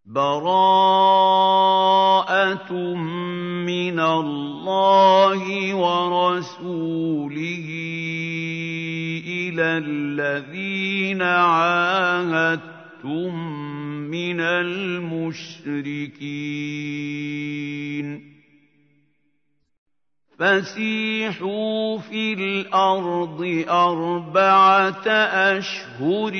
بَرَاءَةٌ مِّنَ اللَّهِ وَرَسُولِهِ إِلَى الَّذِينَ عَاهَدتُّم مِّنَ الْمُشْرِكِينَ فَسِيحُوا فِي الْأَرْضِ 4 أَشْهُرٍ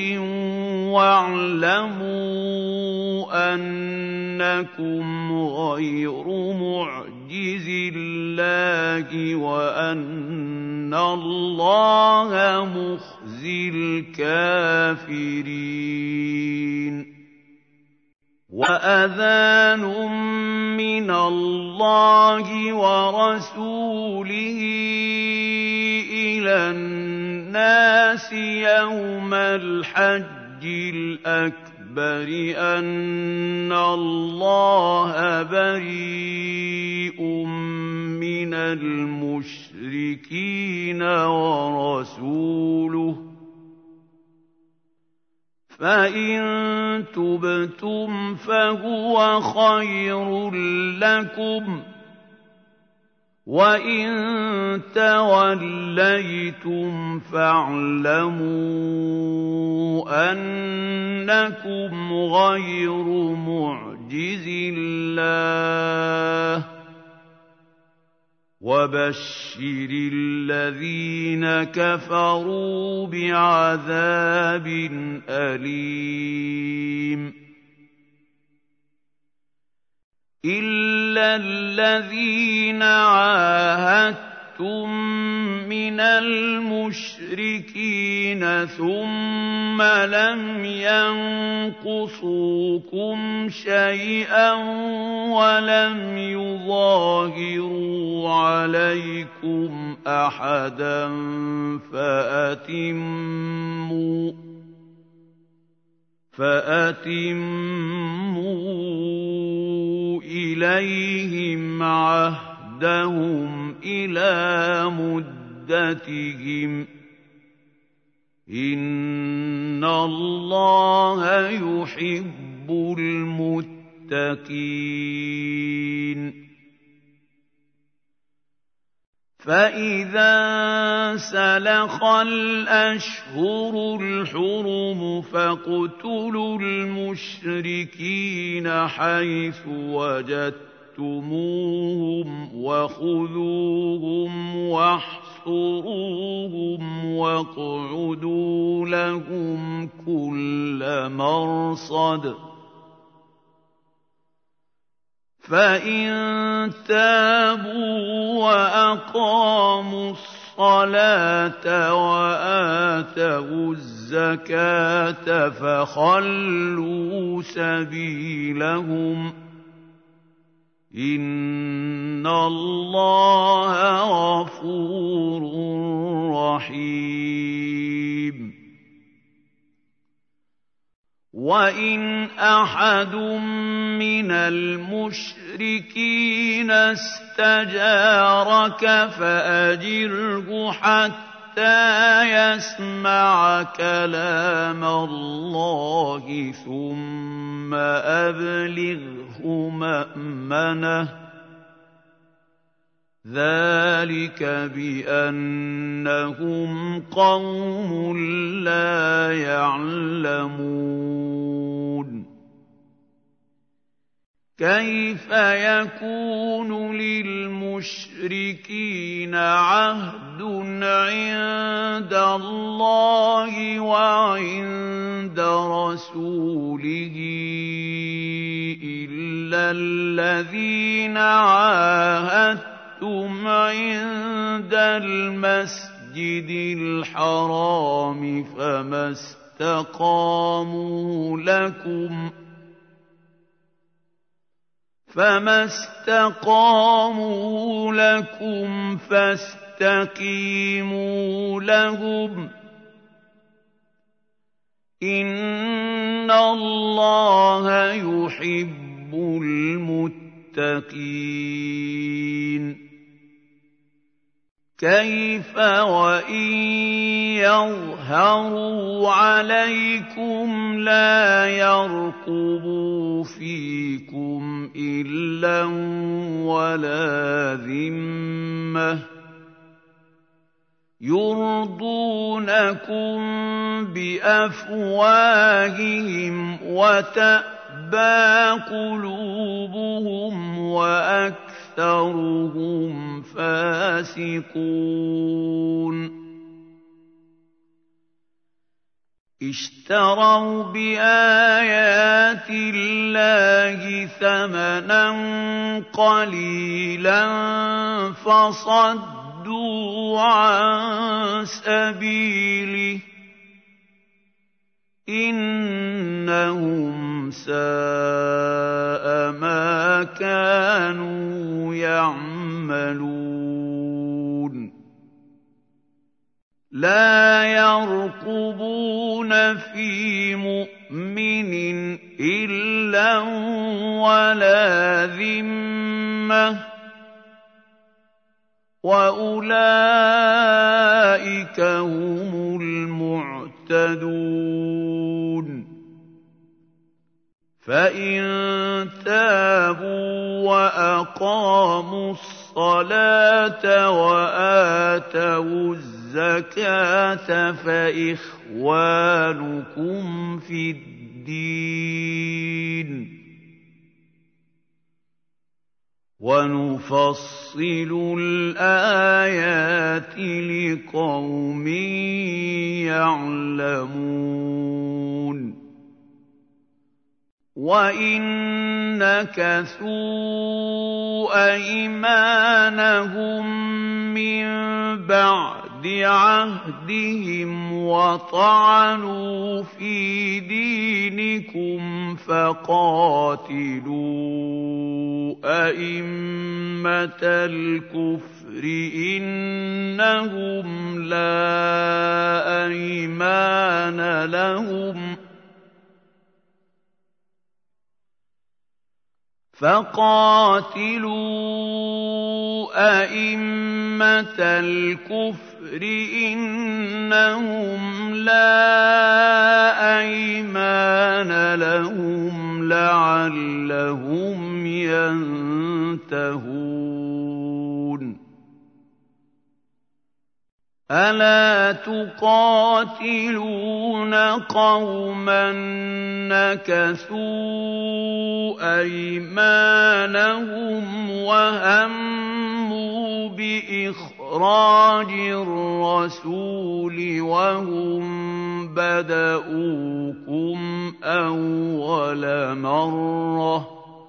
وَاعْلَمُوا أَنَّكُمْ غَيْرُ مُعْجِزِي اللَّهِ وَأَنَّ اللَّهَ مُخْزِي الْكَافِرِينَ وَأَذَانٌ مِّنَ اللَّهِ وَرَسُولِهِ إِلَى النَّاسِ يَوْمَ الْحَجِّ الْأَكْبَرِ أَنَّ اللَّهَ بَرِيءٌ مِّنَ الْمُشْرِكِينَ وَرَسُولُهُ فَإِن تُبْتُمْ فَهُوَ خَيْرٌ لَّكُمْ ۖ وَإِن تَوَلَّيْتُمْ فَاعْلَمُوا أَنَّكُمْ غَيْرُ مُعْجِزِي اللَّهِ ۗ وَبَشِّرِ الَّذِينَ كَفَرُوا بِعَذَابٍ أَلِيمٍ إِلَّا الَّذِينَ عَاهَدتُّم مِّنَ الْمُشْرِكِينَ ثُمَّ لَمْ يَنقُصُوكُمْ شَيْئًا وَلَمْ يُظَاهِرُوا عَلَيْكُمْ أَحَدًا فَأَتِمُّوا إِلَيْهِمْ عَهْدَهُمْ إِلَىٰ مُدَّتِهِمْ ۚ إِنَّ اللَّهَ يُحِبُّ الْمُتَّقِينَ فَإِذَا انسَلَخَ الْأَشْهُرُ الْحُرُمُ فَاقْتُلُوا الْمُشْرِكِينَ حَيْثُ وَجَدتُّمُوهُمْ وَخُذُوهُمْ وَاحْصُرُوهُمْ وَاقْعُدُوا لَهُمْ كُلَّ مَرْصَدٍ فَإِن تَابُوا وَأَقَامُوا الصَّلَاةَ وَآتَوُا الزَّكَاةَ فَخَلُّوا سَبِيلَهُمْ ۚ إِنَّ اللَّهَ غَفُورٌ رَّحِيمٌ وَإِنْ أَحَدٌ مِّنَ الْمُشْرِكِينَ اسْتَجَارَكَ فَأَجِرْهُ حَتَّىٰ يَسْمَعَ كَلَامَ اللَّهِ ثُمَّ أَبْلِغْهُ مَأْمَنَهُ ۚ ذَٰلِكَ بِأَنَّهُمْ قَوْمٌ لَّا يَعْلَمُونَ كَيْفَ يَكُونُ لِلْمُشْرِكِينَ عَهْدٌ عِندَ اللَّهِ وَعِندَ رَسُولِهِ إِلَّا الَّذِينَ عَاهَدتُّمْ عِندَ الْمَسْجِدِ الْحَرَامِ فَمَا اسْتَقَامُوا لَكُمْ فَاسْتَقِيمُوا لَهُمْ ۚ إِنَّ اللَّهَ يُحِبُّ الْمُتَّقِينَ كَيْفَ وَإِن يَظْهَرُوا عَلَيْكُمْ لَا يَرْقُبُوا فِيكُمْ غِلًّا وَلَا ذِمَّةً يُرْضُونَكُم بِأَفْوَاهِهِمْ وَتَأْبَىٰ قُلُوبُهُمْ وَأَكْثَرُهُمْ فَاسِقُونَ اشْتَرَوْا بِآيَاتِ اللَّهِ ثَمَنًا قَلِيلًا فَصَدُّوا عَن سَبِيلِهِ ۚ إِنَّهُمْ سَاءَ مَا كَانُوا يَعْمَلُونَ لَا يَرْقُبُونَ فِي مُؤْمِنٍ إِلًّا وَلَا ذِمَّةً وَأُولَٰئِكَ هُمُ الْمُعْتَدُونَ فَإِن تَابُوا وَأَقَامُوا الصَّلَاةَ وَآتَوُا الزَّكَاةَ فَإِخْوَانُكُمْ فِي الدِّينِ ۗ وَنُفَصِّلُ الْآيَاتِ لِقَوْمٍ يَعْلَمُونَ وَإِن نَّكَثُوا أَيْمَانَهُم مِّن بَعْدِ عَهْدِهِمْ وَطَعَنُوا فِي دِينِكُمْ فَقَاتِلُوا أَئِمَّةَ الْكُفْرِ إِنَّهُمْ لَا أَيْمَانَ لَهُمْ لَعَلَّهُمْ يَنتَهُونَ أَلَا تُقَاتِلُونَ قَوْمًا نَّكَثُوا أَيْمَانَهُمْ وَهَمُّوا بِإِخْرَاجِ الرَّسُولِ وَهُم بَدَءُوكُمْ أَوَّلَ مَرَّةٍ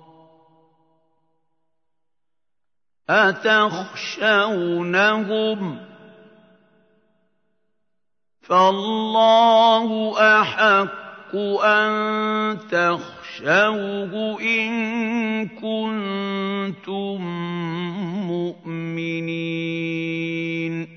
أَتَخْشَوْنَهُمْ ۚ فَاللَّهُ أَحَقُّ أَن تَخْشَوْهُ إِن كُنتُم مُّؤْمِنِينَ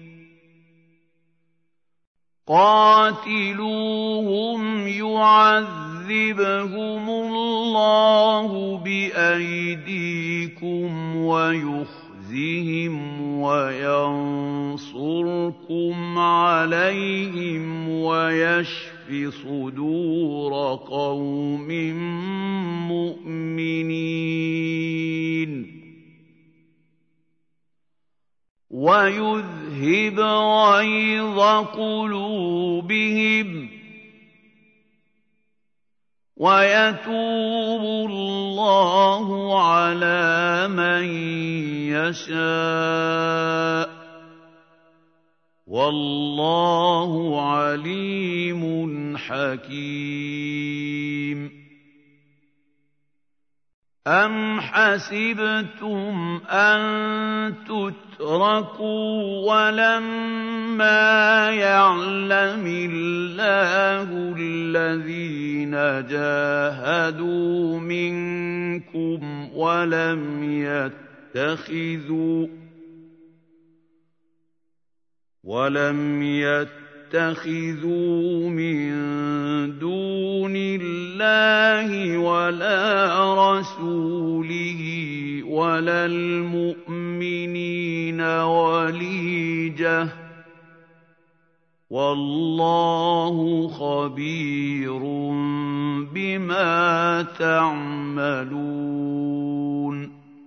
قَاتِلُوهُمْ يُعَذِّبْهُمُ اللَّهُ بِأَيْدِيكُمْ وَيُخْزِهِمْ وَيَنصُرْكُمْ عَلَيْهِمْ وَيَشْفِ صُدُورَ قَوْمٍ مُّؤْمِنِينَ وَيُذْهِبْ غَيْظَ قُلُوبِهِمْ وَيَتُوبُ اللَّهُ عَلَىٰ مَن يَشَاءُ ۗ وَاللَّهُ عَلِيمٌ حَكِيمٌ أَمْ حَسِبْتُمْ أَن تُتْرَكُوا وَلَمَّا يَعْلَمِ اللَّهُ الَّذِينَ جَاهَدُوا مِنكُمْ وَلَمْ يَتَّخِذُوا مِن دُونِ اللَّهِ وَلَا رَسُولِهِ وَلَا الْمُؤْمِنِينَ وَلِيجَةً ۚ وَاللَّهُ خَبِيرٌ بِمَا تَعْمَلُونَ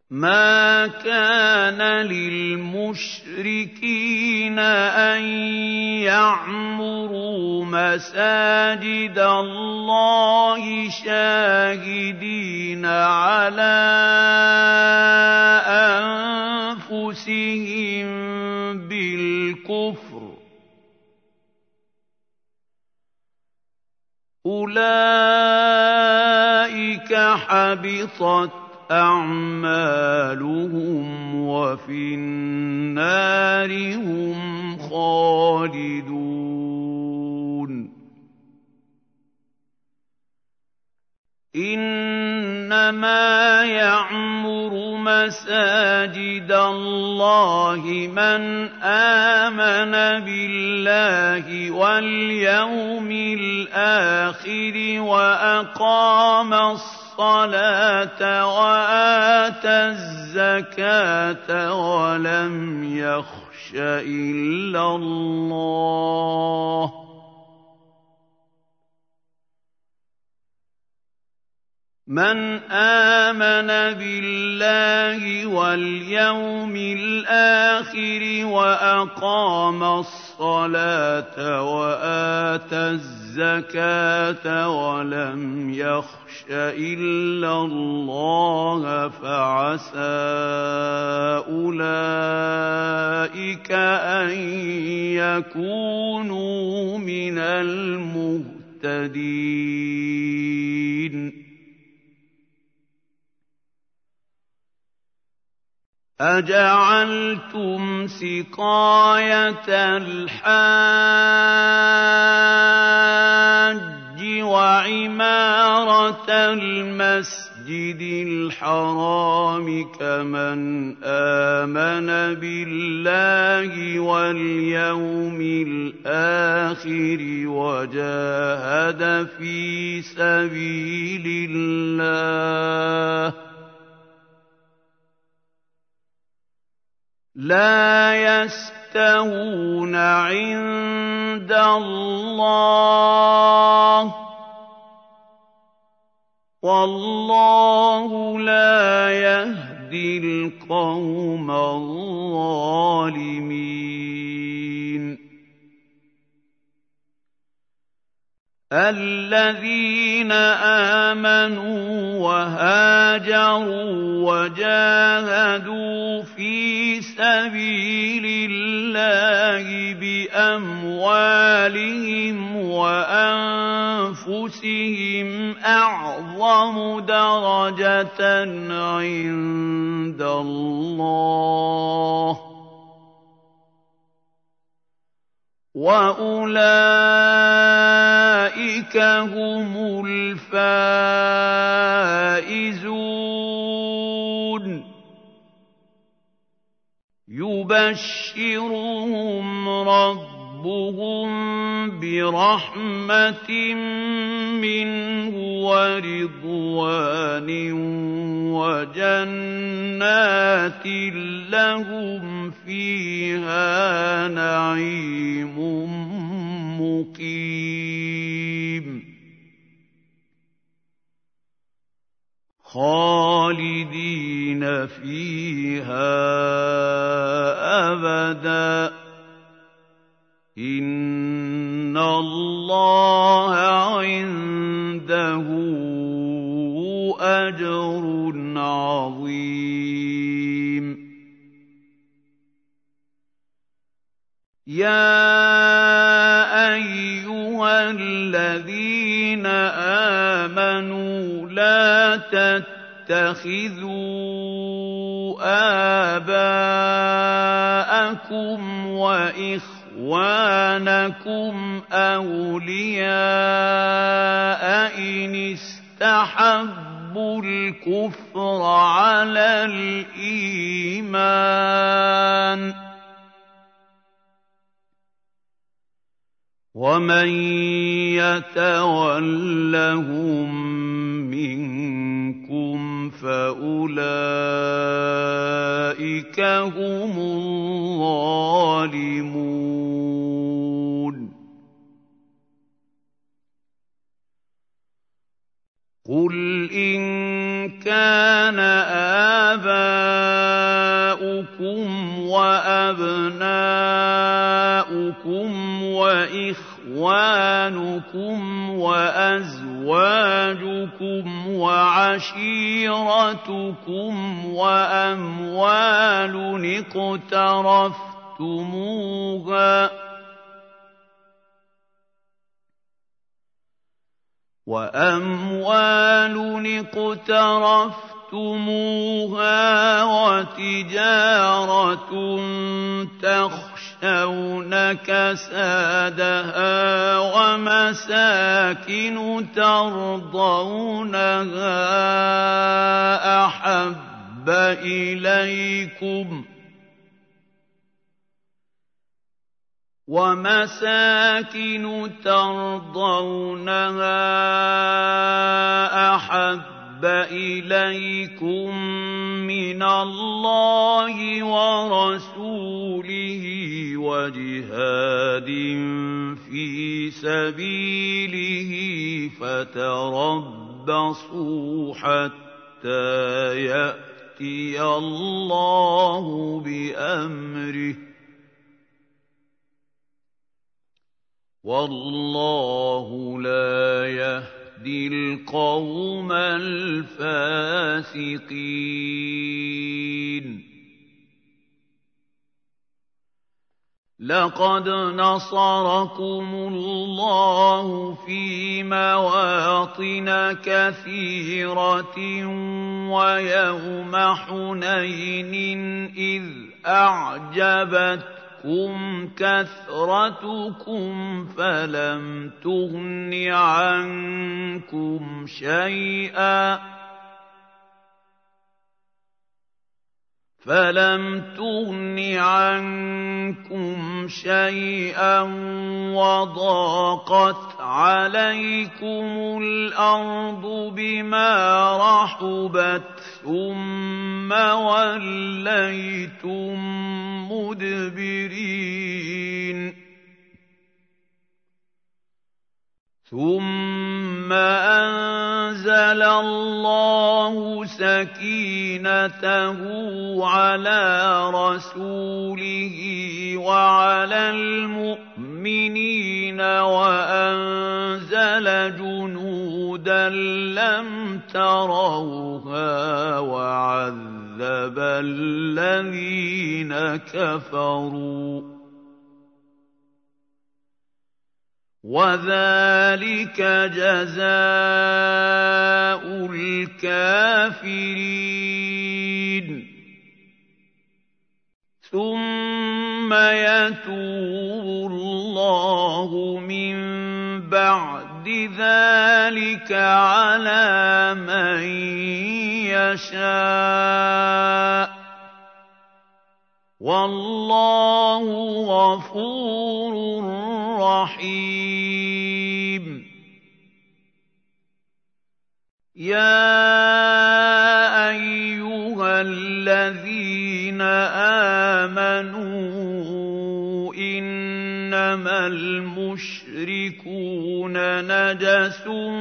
مَا كَانَ لِلْمُشْرِكِينَ أَن يَعْمُرُوا مَسَاجِدَ اللَّهِ شَاهِدِينَ عَلَىٰ أَنفُسِهِم بِالْكُفْرِ ۚ أُولَٰئِكَ حَبِطَتْ أَعْمَالُهُمْ وَفِي النَّارِ هُمْ خَالِدُونَ إِنَّمَا يَعْمُرُ مَسَاجِدَ اللَّهِ مَنْ آمَنَ بِاللَّهِ وَالْيَوْمِ الْآخِرِ وَأَقَامَ الصَّلَاةَ وَآتَى الزَّكَاةَ وَلَمْ يَخْشَ إِلَّا اللَّهَ مَنْ آمَنَ بِاللَّهِ وَالْيَوْمِ الْآخِرِ وَأَقَامَ الصَّلَاةَ وَآتَى الزَّكَاةَ وَلَمْ يَخْشَ إِلَّا اللَّهَ فَعَسَىٰ أُولَٰئِكَ أَن يَكُونُوا مِنَ الْمُهْتَدِينَ أَجَعَلْتُمْ سِقَايَةَ الْحَاجِّ وَعِمَارَةَ الْمَسْجِدِ الْحَرَامِ كَمَنْ آمَنَ بِاللَّهِ وَالْيَوْمِ الْآخِرِ وَجَاهَدَ فِي سَبِيلِ اللَّهِ لَا يَسْتَوُونَ عِندَ اللَّهِ ۗ وَاللَّهُ لَا يَهْدِي الْقَوْمَ الظَّالِمِينَ الَّذِينَ آمَنُوا وَهَاجَرُوا وَجَاهَدُوا فِي سَبِيلِ اللَّهِ بِأَمْوَالِهِمْ وَأَنفُسِهِمْ أَعْظَمُ دَرَجَةً عِندَ اللَّهِ ۗ وَأُولَٰئِكَ هُمُ الْفَائِزُونَ يُبَشِّرُهُمْ رَبُّهُم بِرَحْمَةٍ مِّنْهُ وَرِضْوَانٍ وَجَنَّاتٍ لَّهُمْ فِيهَا نَعِيمٌ مُّقِيمٌ خَالِدِينَ فِيهَا أَبَدًا ۚ إِنَّ اللَّهَ عِندَهُ أَجْرٌ عَظِيمٌ يَا أَيُّهَا الَّذِينَ آمَنُوا لَا تَتَّخِذُوا آبَاءَكُمْ وَإِخْوَانَكُمْ أَوْلِيَاءَ إِنِ اسْتَحَبُّوا الْكُفْرَ عَلَى الْإِيمَانِ ۚ وَمَن يَتَوَلَّهُم مِّنكُمْ فَأُولَٰئِكَ هُمُ الظَّالِمُونَ قُلْ إِن كَانَ وأبناؤكم وإخوانكم وأزواجكم وعشيرتكم وأموال اقترفتموها وتجارة تخشون كسادها ومساكن ترضونها أحب إليكم من الله ورسوله وجهاد في سبيله فتربصوا حتى يأتي الله بأمره والله لا يهدي القوم الفاسقين. لقد نصركم الله في مواطن كثيرة ويوم حنين إذ أعجبتكم كثرتكم فلم تغن عنكم شيئا وضاقت عليكم الأرض بما رحبت ثم وليتم مدبرين. ثم أنزل الله سكينته على رسوله وعلى المؤمنين وأنزل جنودا لم تروها وعذب الذين كفروا وذلك جزاء الكافرين. ثم يتوب الله من بعد ذلك على من يشاء والله غفور رحيم. يا أيها الذين آمنوا إنما المشركون نجس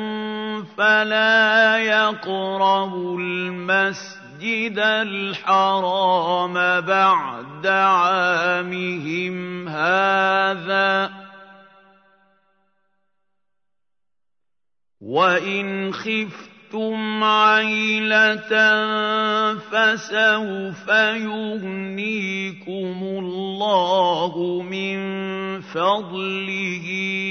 فلا يقربوا المسجد الحرام بعد عامهم هذا وإن خفتم عيلة فسوف يغنيكم الله من فضله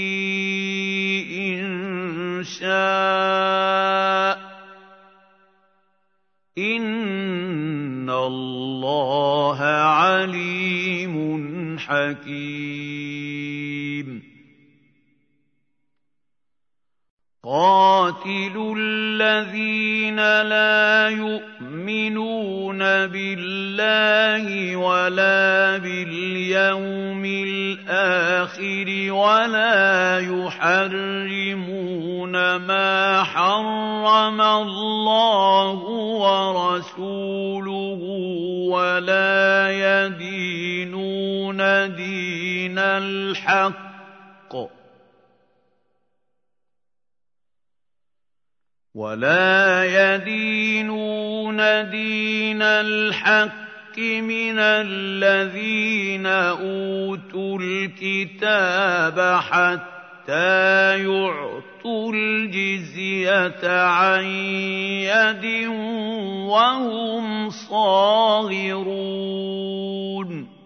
إن شاء إن الله عليم حكيم. قاتلوا الذين لا يؤمنون بالله ولا باليوم الآخر ولا يحرمون ما حرم الله ورسوله ولا يدينون دين الحق من الذين أوتوا الكتاب حتى يعطوا الجزية عن يد وهم صاغرون.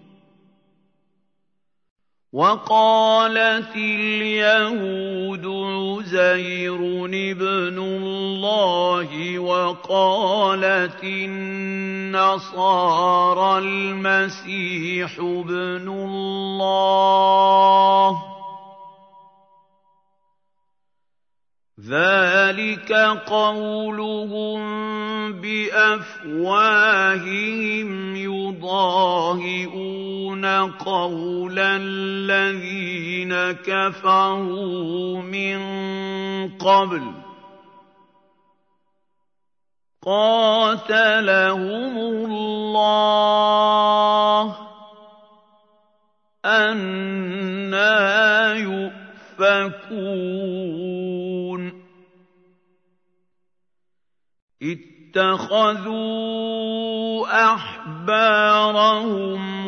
وقالت اليهود عزير ابن الله وقالت النصارى المسيح ابن الله، ذلك قولهم بأفواههم يضاهئون قول الذين كفروا من قبل قاتلهم الله أنى يؤفكون. اتخذوا أحبارهم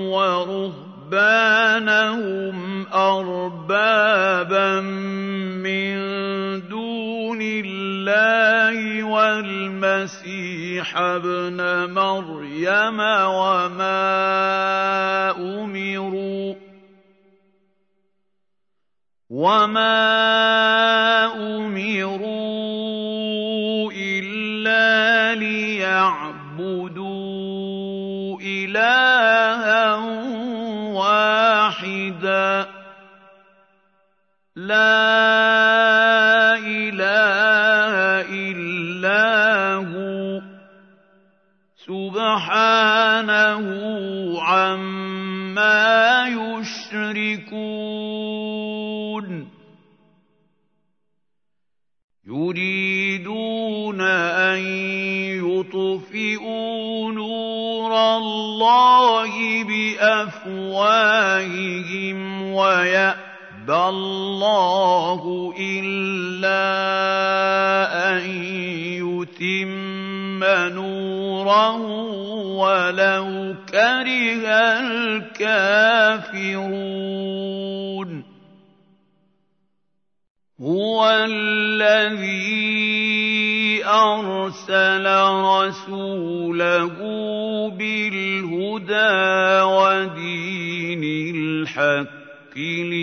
ورهبانهم أربابا من دون الله والمسيح ابن مريم وما أمروا إلا ليعبدوا إلها واحدا لا إله إلا هو سبحانه عما يشركون. يريدون أن يطفئوا نور الله بأفواههم ويأبى الله إلا أن يتم نوره ولو كره الكافرون. هو الذي أرسل رسوله بالهدى ودين الحق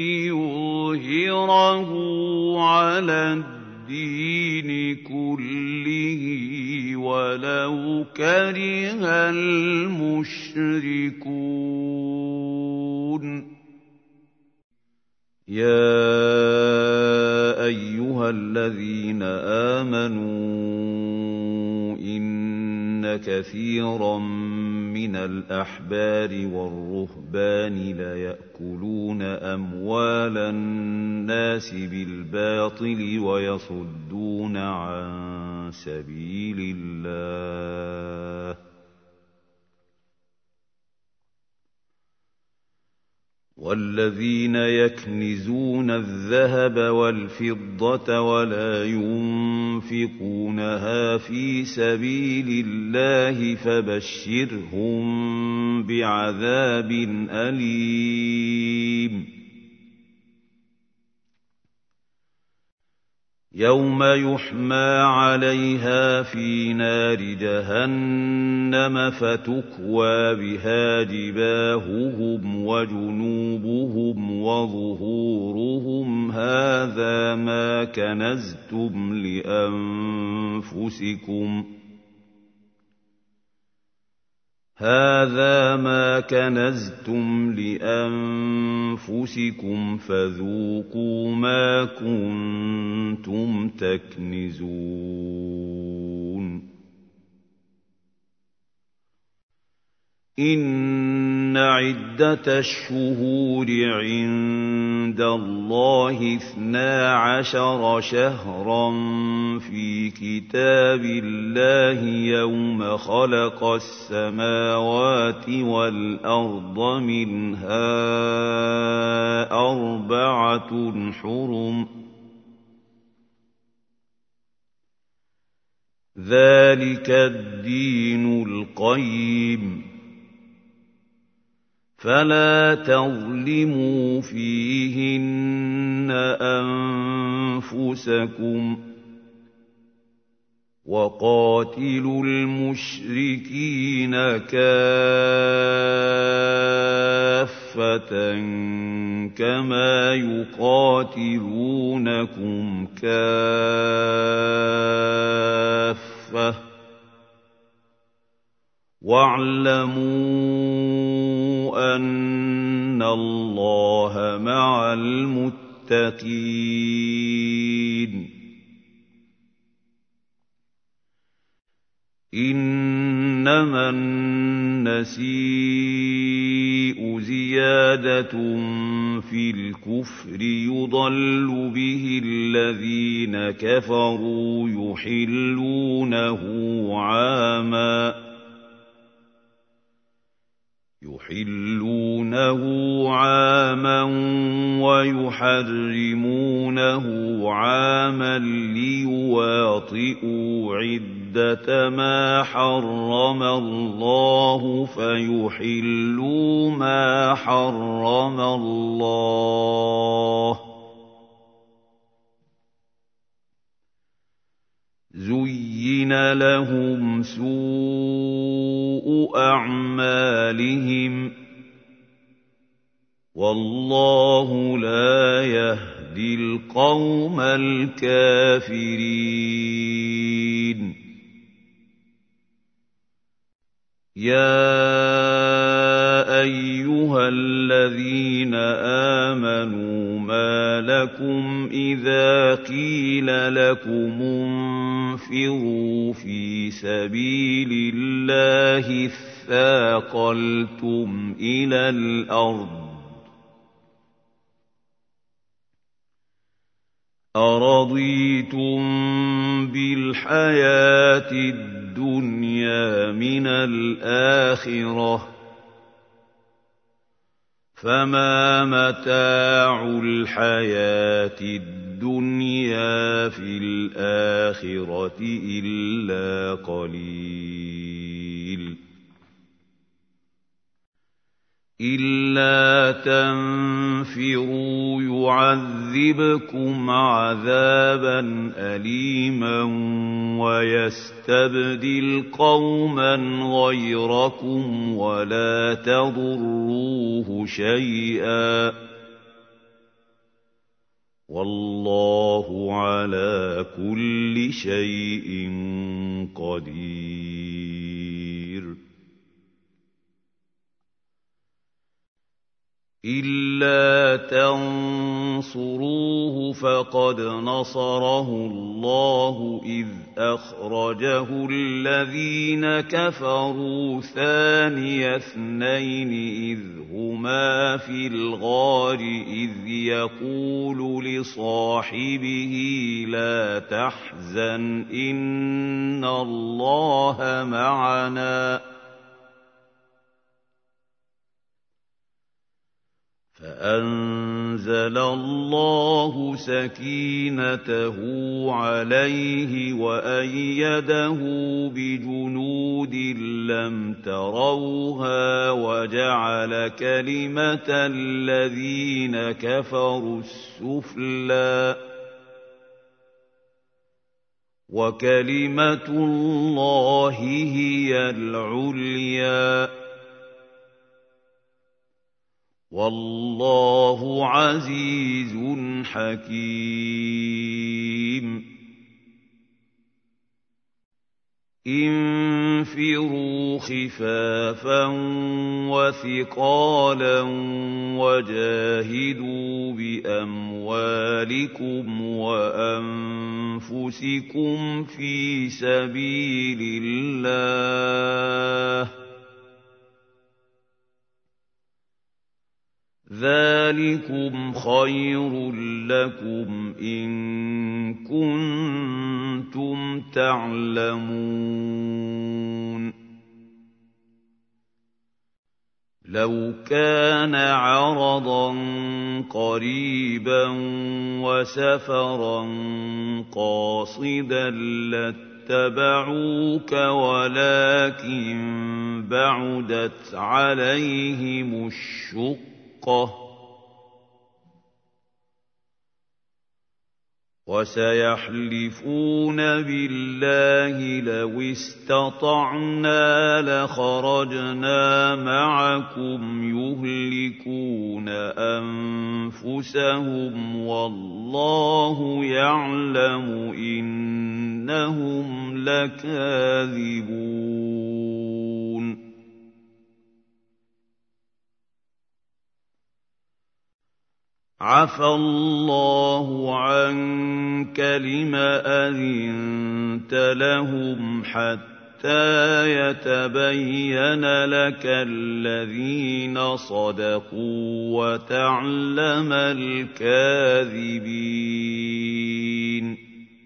ليظهره على الدين كله ولو كره المشركون. يا أيها الذين آمنوا إن كثيرا من الأحبار والرهبان ليأكلون أموال الناس بالباطل ويصدون عن سبيل الله والذين يكنزون الذهب والفضة ولا ينفقونها في سبيل الله فبشرهم بعذاب أليم. يوم يحمى عليها في نار جهنم فتكوى بها جباههم وجنوبهم وظهورهم هذا ما كنزتم لأنفسكم فذوقوا ما كنتم تكنزون. إن عدة الشهور عند الله 12 شهرا في كتاب الله يوم خلق السماوات والأرض منها 4 حرم ذلك الدين القيم. يوم يفصل الناس لرب العالمين. يوم يفصل الناس لرب العالمين. ذلك الدين القيم. ذلك الدين القيم. لا ريب فيه هدى للمتقين. فلا تظلموا فيهن أنفسكم وقاتلوا المشركين كافة كما يقاتلونكم كافة واعلموا أن الله مع المتقين إنما النسيء زيادة في الكفر يضل به الذين كفروا يحلونه عاما ويحرمونه عاما ليواطئوا عدة ما حرم الله فيحلوا ما حرم الله زين لهم سوء أعمالهم والله لا يهدي القوم الكافرين يا أيها الذين آمنوا ما لكم إذا قيل لكم انفروا في سبيل الله اثاقلتم إلى الأرض أرضيتم بالحياة الدنيا من الآخرة فما متاع الحياة الدنيا في الآخرة إلا قليل إلا تنفروا يعذبكم عذابا أليما ويستبدل قوما غيركم ولا تضروه شيئا والله على كل شيء قدير إلا تنصروه فقد نصره الله إذ أخرجه الذين كفروا ثاني اثنين إذ هما في الغار إذ يقول لصاحبه لا تحزن إن الله معنا فأنزل الله سكينته عليه وأيده بجنود لم تروها وجعل كلمة الذين كفروا السفلى وكلمة الله هي العليا والله عزيز حكيم انفروا خفافا وثقالا وجاهدوا بأموالكم وأنفسكم في سبيل الله ذلكم خير لكم إن كنتم تعلمون لَوْ كَانَ عَرَضًا قَرِيبًا وَسَفَرًا قَاصِدًا لَّاتَّبَعُوكَ وَلَٰكِن بَعُدَتْ عَلَيْهِمُ الشُّقَّةُ وَسَيَحْلِفُونَ بِاللَّهِ لَوِ اسْتَطَعْنَا لَخَرَجْنَا مَعَكُمْ يُهْلِكُونَ أَنفُسَهُمْ وَاللَّهُ يَعْلَمُ إِنَّهُمْ لَكَاذِبُونَ عَفَا اللَّهُ عَنكَ لِمَ أَذِنتَ لَهُمْ حَتَّىٰ يَتَبَيَّنَ لَكَ الَّذِينَ صَدَقُوا وَتَعْلَمَ الْكَاذِبِينَ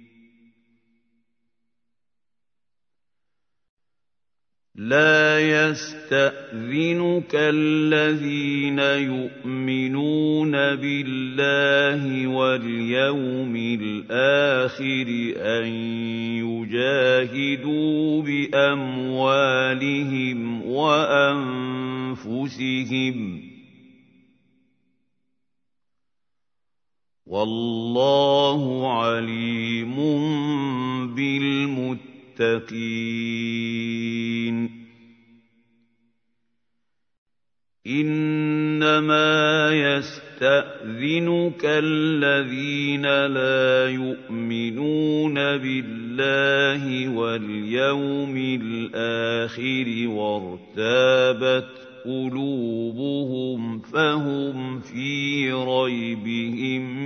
لَا يَسْتَأْذِنُكَ الَّذِينَ يُؤْمِنُونَ بِاللَّهِ وَالْيَوْمِ الْآخِرِ أَن يُجَاهِدُوا بِأَمْوَالِهِمْ وَأَنفُسِهِمْ ۗ وَاللَّهُ عَلِيمٌ بِالْمُتَّقِينَ إِنَّمَا يَسْتَأْذِنُكَ الَّذِينَ لَا يُؤْمِنُونَ بِاللَّهِ وَالْيَوْمِ الْآخِرِ وَارْتَابَتْ قُلُوبُهُمْ فَهُمْ فِي رَيْبِهِمْ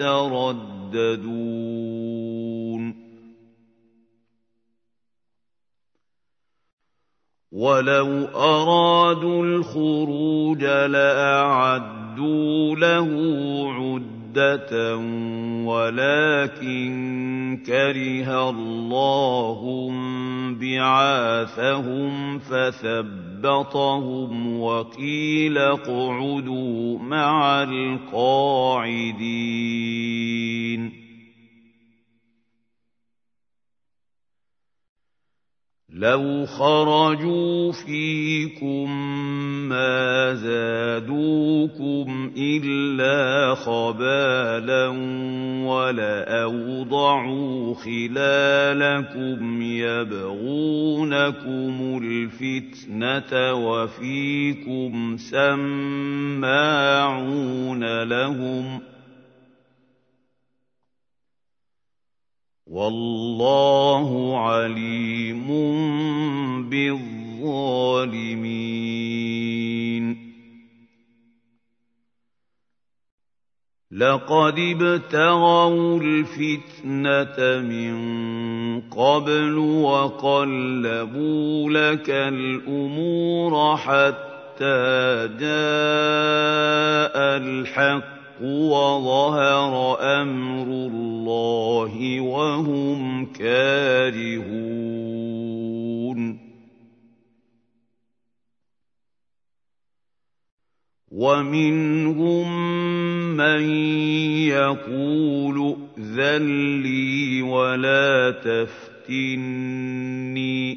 يَتَرَدَّدُونَ وَلَوْ أَرَادُوا الْخُرُوجَ لَأَعَدُّوا لَهُ عُدَّةً وَلَٰكِن كَرِهَ اللَّهُ انبِعَاثَهُمْ فَثَبَّطَهُمْ وَقِيلَ اقْعُدُوا مَعَ الْقَاعِدِينَ لَوْ خَرَجُوا فِيكُم مَّا زَادُوكُمْ إِلَّا خَبَالًا وَلَأَوْضَعُوا خِلَالَكُمْ يَبْغُونَكُمُ الْفِتْنَةَ وَفِيكُمْ سَمَّاعُونَ لَهُمْ ۗ وَاللَّهُ عَلِيمٌ بِالظَّالِمِينَ لَقَدِ ابْتَغَوُا الْفِتْنَةَ مِن قَبْلُ وَقَلَّبُوا لَكَ الْأُمُورَ حَتَّىٰ جَاءَ الْحَقُّ وَظَهَرَ أَمْرُ اللَّهِ وَهُمْ كَارِهُونَ وَمِنْهُم مَّن يَقُولُ ائْذَن لِّي وَلَا تَفْتِنِّي ۚ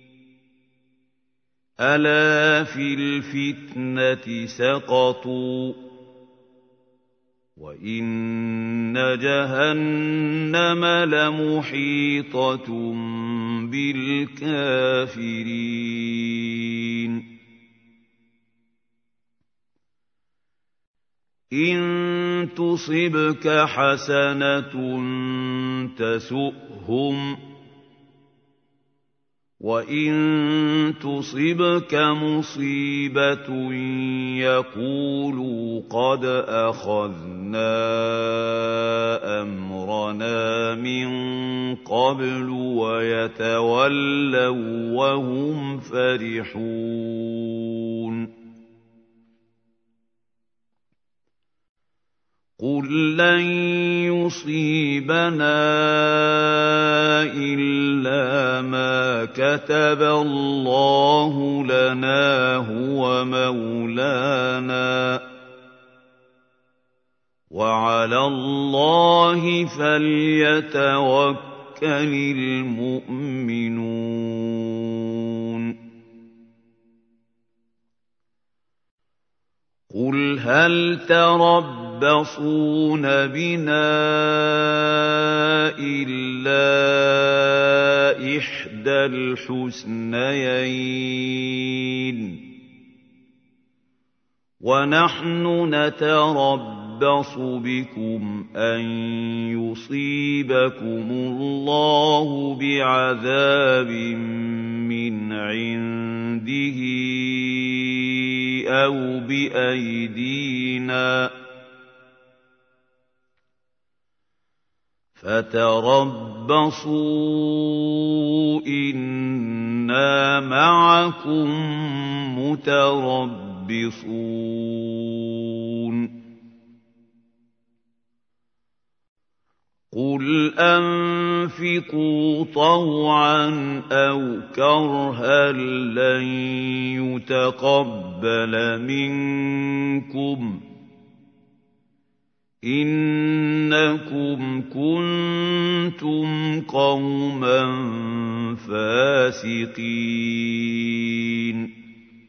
أَلَا فِي الْفِتْنَةِ سَقَطُوا وَإِنَّ جَهَنَّمَ لَمُحِيطَةٌ بِالْكَافِرِينَ إِن تُصِبْكَ حَسَنَةٌ تَسُؤْهُمْ وَإِن تُصِبْكَ مُصِيبَةٌ يَقُولُوا قَدْ أَخَذْنَا أَمْرَنَا مِن قَبْلُ وَيَتَوَلَّوا وَّهُمْ فَرِحُونَ قُل لَّن يُصِيبَنَا إِلَّا مَا كتب الله لنا هو مولانا وعلى الله فليتوكل المؤمنون قل هل تربصون بنا إلا إحدى الحسنيين ونحن نتربص بكم أن يصيبكم الله بعذاب من عنده أو بأيدينا فتربصوا إنا معكم متربصون قل أنفقوا طوعا أو كرها لن يتقبل منكم إنكم كنتم قوما فاسقين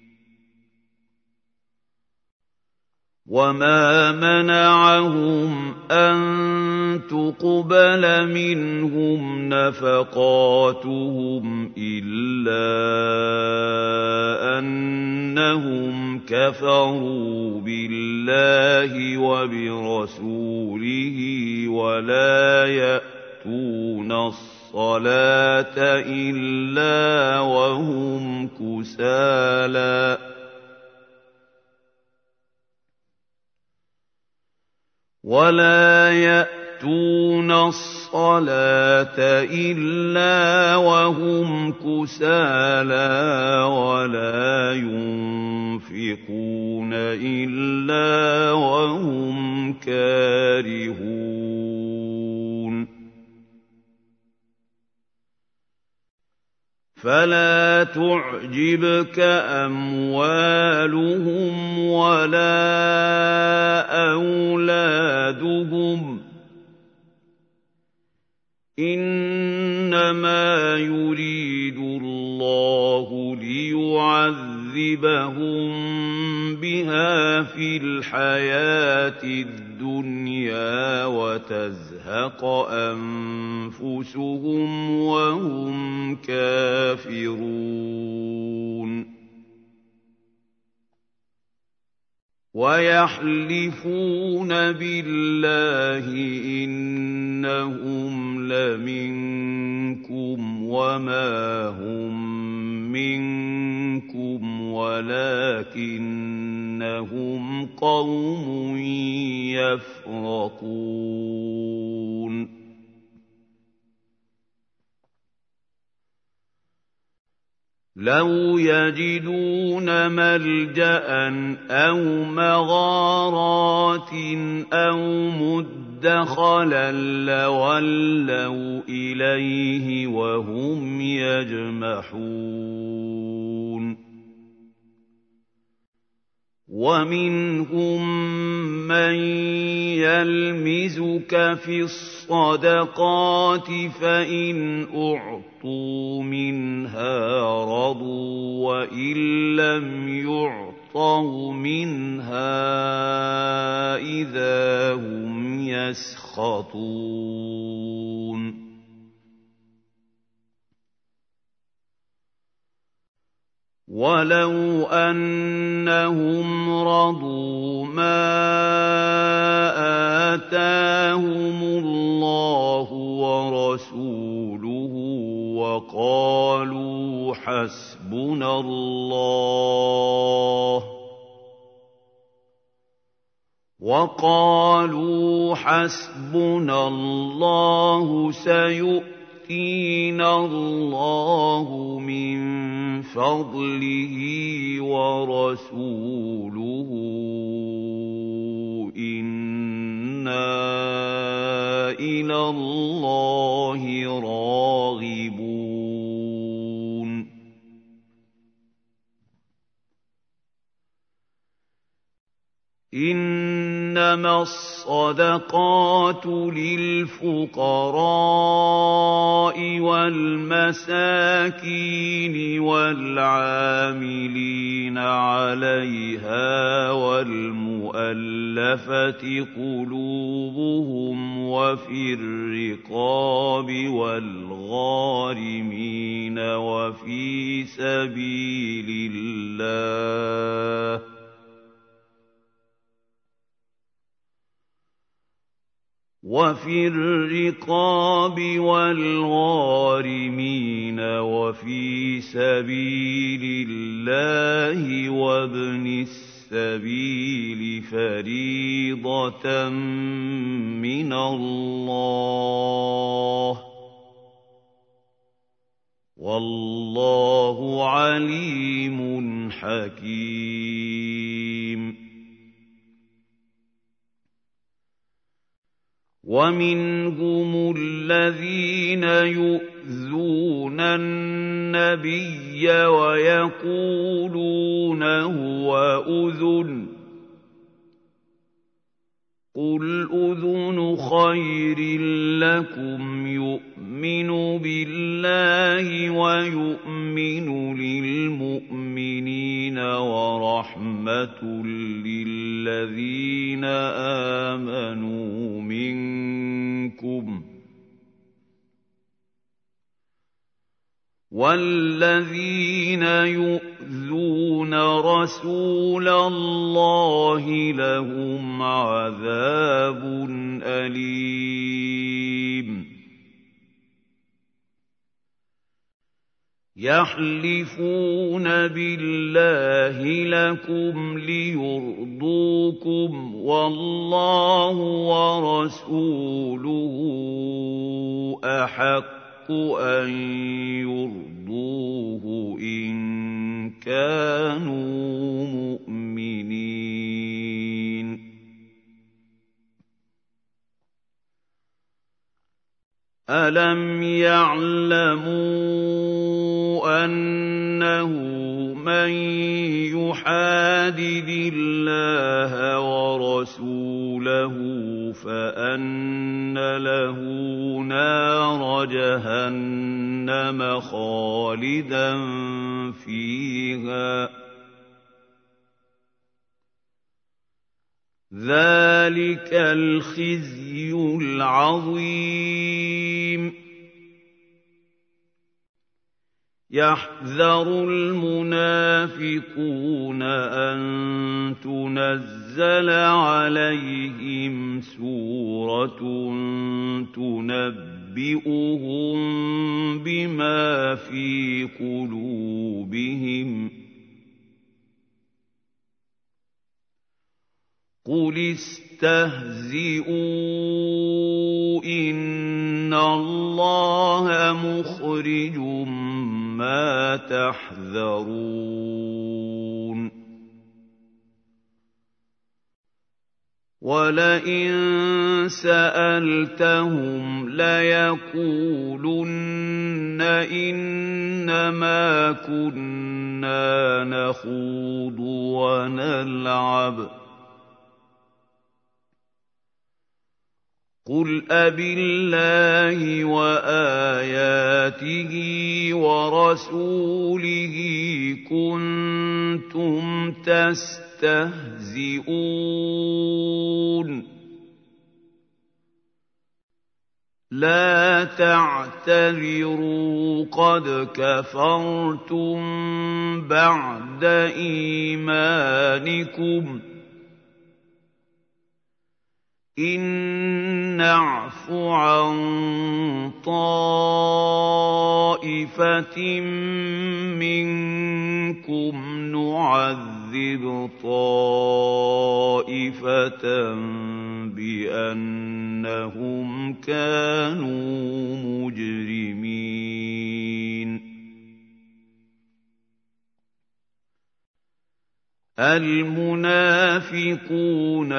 وما منعهم أن تقبل منهم نفقاتهم إلا أنهم كفروا بالله وبرسوله ولا يأتون الصلاة إلا وهم كسالى ولا يأتون الصلاة إلا وهم كسالى ولا ينفقون إلا وهم كارهون فلا تعجبك أموالهم ولا أولادهم إنما يريد الله ليعذبهم بها في الحياة الدنيا وتزهق أنفسهم وهم كافرون ويحلفون بالله إنهم لمنكم وما هم منكم ولكنهم قوم يفرقون لو يجدون ملجأ أو مغارات أو مدخلا لولوا إليه وهم يجمحون ومنهم من يلمزك في الصدقات فإن أعطوا منها رضوا وإن لم يعطوا منها إذا هم يسخطون ولو أنهم رضوا ما آتاهم الله ورسوله وقالوا حسبنا الله سيؤتينا الله من فضله ورسوله إنا إلى الله راغبون إنما الصدقات للفقراء والمساكين والعاملين عليها والمؤلفة قلوبهم وفي الرقاب والغارمين وفي سبيل الله وفي الرقاب والغارمين وفي سبيل الله وابن السبيل فريضة من الله والله عليم حكيم ومنهم الذين يؤذون النبي ويقولون هو أذن قل أذن خير لكم يؤمن بالله ويؤمن للمؤمنين ورحمة للذين آمنوا منكم والذين يؤذون رسول الله لهم عذاب أليم يحلفون بالله لكم ليرضوكم والله ورسوله أحق أن يرضوه إن كانوا مؤمنين ألم يعلموا أنه من يحادد الله ورسوله فأن له نار جهنم خالدا فيها ذلك الخزي العظيم يحذر المنافقون أن تنزل عليهم سورة تنبئهم بما في قلوبهم قل استهزئوا إن الله مخرج ما تحذرون ولئن سألتهم ليقولن إنما كنا نخوض ونلعب قل أبالله وآياته ورسوله كنتم تستهزئون لا تعتذروا قد كفرتم بعد إيمانكم إن نعف عن طائفة منكم نعذب طائفة بأنهم كانوا مجرمين المنافقون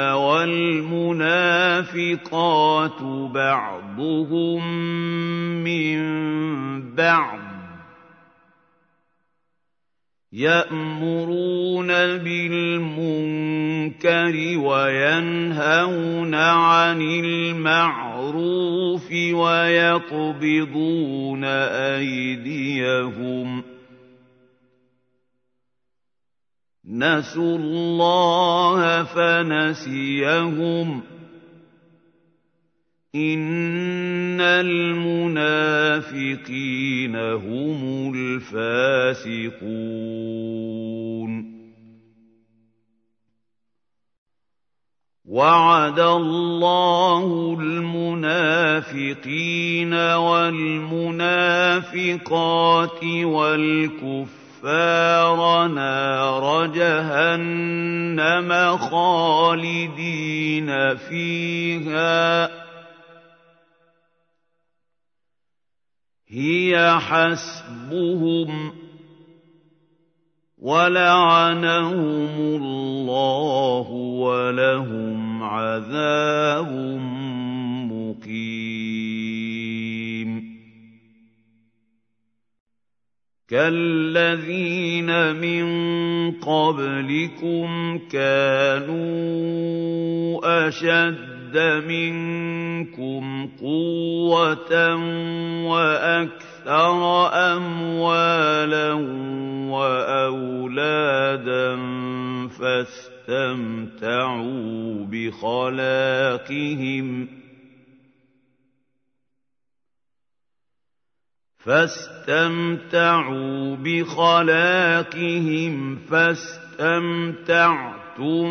والمنافقات بعضهم من بعض يَأْمُرُونَ بِالْمُنكَرِ وَيَنْهَوْنَ عَنِ الْمَعْرُوفِ وَيَقْبِضُونَ أَيْدِيَهُمْ ۚ نَسُوا اللَّهَ فَنَسِيَهُمْ ۗ إِنَّ الْمُنَافِقِينَ هُمُ الْفَاسِقُونَ وَعَدَ اللَّهُ الْمُنَافِقِينَ وَالْمُنَافِقَاتِ وَالْكُفَّارَ نَارَ جَهَنَّمَ خَالِدِينَ فِيهَا ۚ هِيَ حَسْبُهُمْ ۚ وَلَعَنَهُمُ اللَّهُ وَلَهُمْ عَذَابٌ مُّقِيمٌ كَالَّذِينَ مِن قَبْلِكُمْ كَانُوا أَشَدَّ مِنكُمْ قُوَّةً وَأَكْثَرَ أَمْوَالًا وَأَوْلَادًا فَاسْتَمْتَعُوا بِخَلَاقِهِمْ فَاسْتَمْتَعْتُم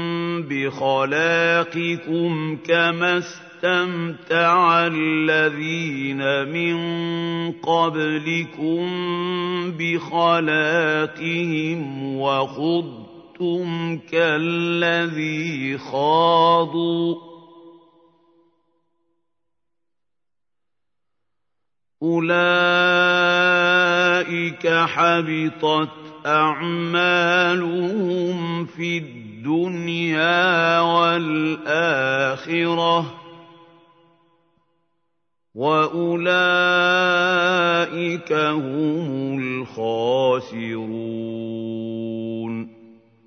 بِخَلَاقِكُمْ كَمَا اسْتَمْتَعَ الَّذِينَ مِن قَبْلِكُم بِخَلَاقِهِمْ وَخُضْتُمْ كَالَّذِي خَاضُوا ۚ أُولَٰئِكَ حَبِطَتْ أَعْمَالُهُمْ فِي الدُّنْيَا وَالْآخِرَةِ ۖ وَأُولَٰئِكَ هُمُ الْخَاسِرُونَ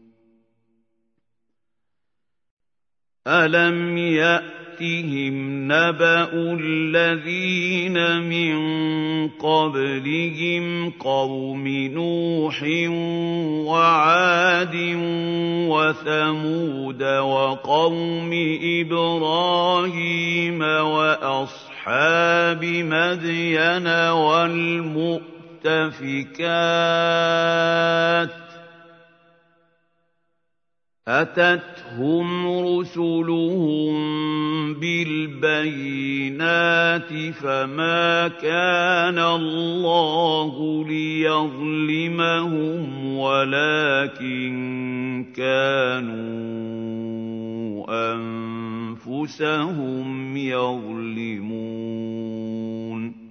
أَلَمْ يَأْتِهِمْ نَبَأُ الَّذِينَ مِن قَبْلِهِمْ قَوْمِ نُوحٍ وَعَادٍ وَثَمُودَ وَقَوْمِ إِبْرَاهِيمَ وَأَصْحَابِ مَدْيَنَ وَالْمُؤْتَفِكَاتِ ۚ أَتَتْهُمْ رُسُلُهُم بِالْبَيِّنَاتِ فَمَا كَانَ اللَّهُ لِيَظْلِمَهُمْ وَلَٰكِن كَانُوا أَنفُسَهُمْ يَظْلِمُونَ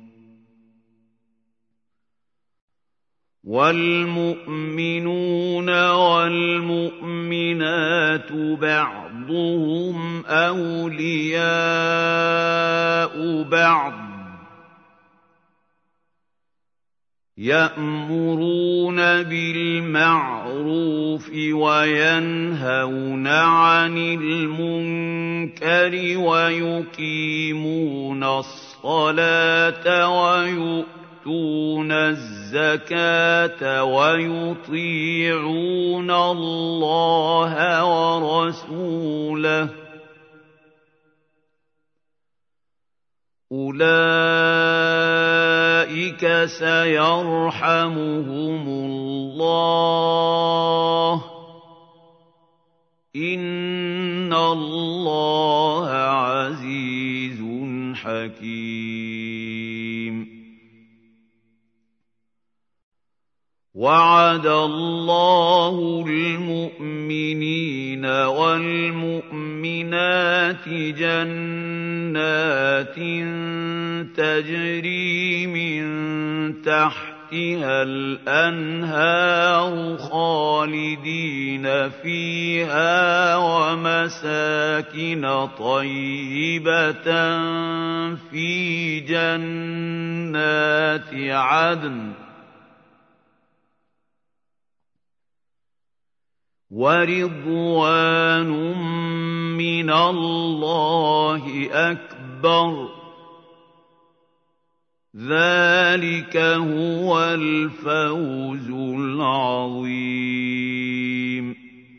وَالْمُؤْمِنُونَ وَالْمُؤْمِنَاتُ بَعْضُهُمْ أَوْلِيَاءُ بَعْضٍ ۚ يَأْمُرُونَ بِالْمَعْرُوفِ وَيَنْهَوْنَ عَنِ الْمُنكَرِ وَيُقِيمُونَ الصَّلَاةَ وَيُؤْتُونَ الزَّكَاةَ وَيُطِيعُونَ اللَّهَ وَرَسُولَهُ ۚ أُولَٰئِكَ سَيَرْحَمُهُمُ اللَّهُ ۗ إِنَّ اللَّهَ عَزِيزٌ حَكِيمٌ وَعَدَ اللَّهُ الْمُؤْمِنِينَ وَالْمُؤْمِنَاتِ جَنَّاتٍ تَجْرِي مِن تَحْتِهَا الْأَنْهَارُ خَالِدِينَ فِيهَا وَمَسَاكِنَ طَيِّبَةً فِي جَنَّاتِ عَدْنٍ ۚ وَرِضْوَانٌ مِّنَ اللَّهِ أَكْبَرُ ۚ ذَٰلِكَ هُوَ الْفَوْزُ الْعَظِيمُ.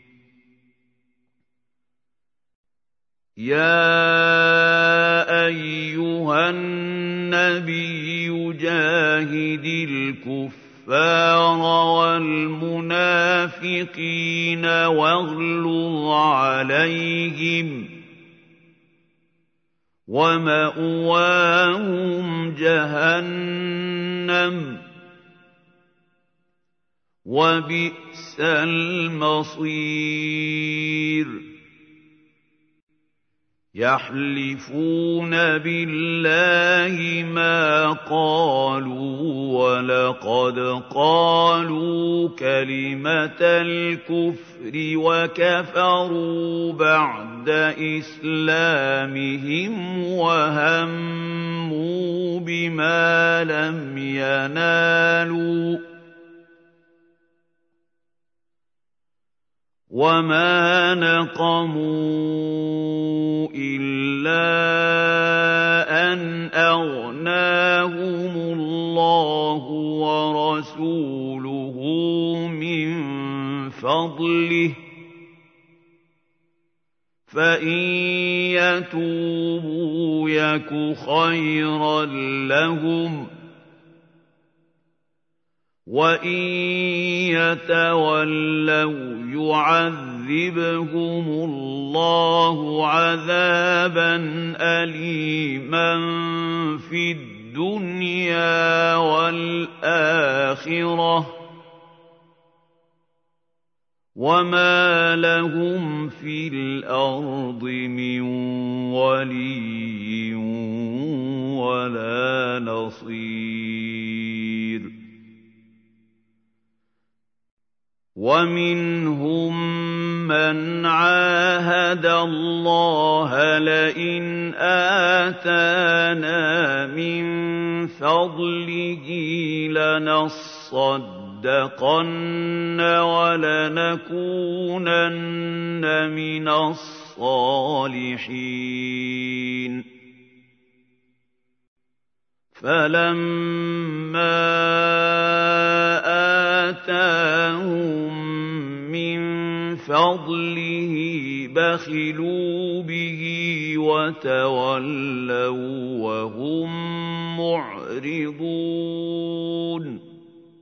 يَا أَيُّهَا النَّبِيُّ جَاهِدِ الْكُفَّارَ وَالْمُنَافِقِينَ وَاغْلُظْ عَلَيْهِمْ ۚ وَمَأْوَاهُمْ جَهَنَّمُ ۖ وَبِئْسَ الْمَصِيرُ. يَحْلِفُونَ بِاللَّهِ مَا قَالُوا وَلَقَدْ قَالُوا كَلِمَةَ الْكُفْرِ وَكَفَرُوا بَعْدَ إِسْلَامِهِمْ وَهَمُّوا بِمَا لَمْ يَنَالُوا ۚ وَمَا نَقَمُوا إِلَّا أَنْ أَغْنَاهُمُ اللَّهُ وَرَسُولُهُ مِن فَضْلِهِ ۚ فَإِن يَتُوبُوا يَكُ خَيْرًا لَّهُمْ ۖ وَإِن يَتَوَلَّوْا يُعَذِّبْهُمُ اللَّهُ عَذَابًا أَلِيمًا فِي الدُّنْيَا وَالْآخِرَةِ ۚ وَمَا لَهُمْ فِي الْأَرْضِ مِن وَلِيٍّ وَلَا نَصِيرٍ. وَمِنْهُم مَّنْ عَاهَدَ اللَّهَ لَئِنْ آتَانَا مِن فَضْلِهِ لَنَصَّدَّقَنَّ وَلَنَكُونَنَّ مِنَ الصَّالِحِينَ. فَلَمَّا آتَاهُم مِّن فَضْلِهِ بَخِلُوا بِهِ وَتَوَلَّوا وَّهُم مُّعْرِضُونَ.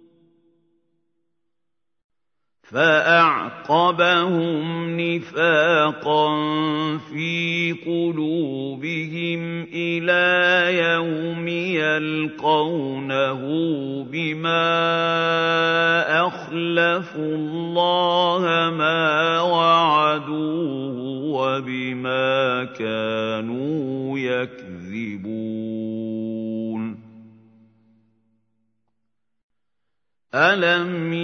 فَأَعْقَبَهُمْ نِفَاقًا فِي قُلُوبِهِمْ إِلَىٰ يَوْمِ يَلْقَوْنَهُ بِمَا أَخْلَفُوا اللَّهَ مَا وَعَدُوهُ وَبِمَا كَانُوا يَكْذِبُونَ. أَلَمْ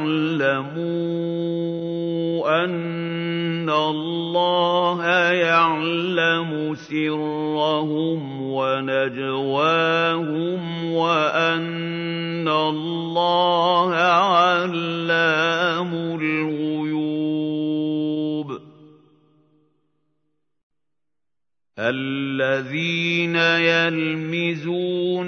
يَعْلَمُوا أَنَّ اللَّهَ يَعْلَمُ سِرَّهُمْ وَنَجْوَاهُمْ وَأَنَّ اللَّهَ عَلَّامُ الْغُيُوبِ. الَّذِينَ يَلْمِزُونَ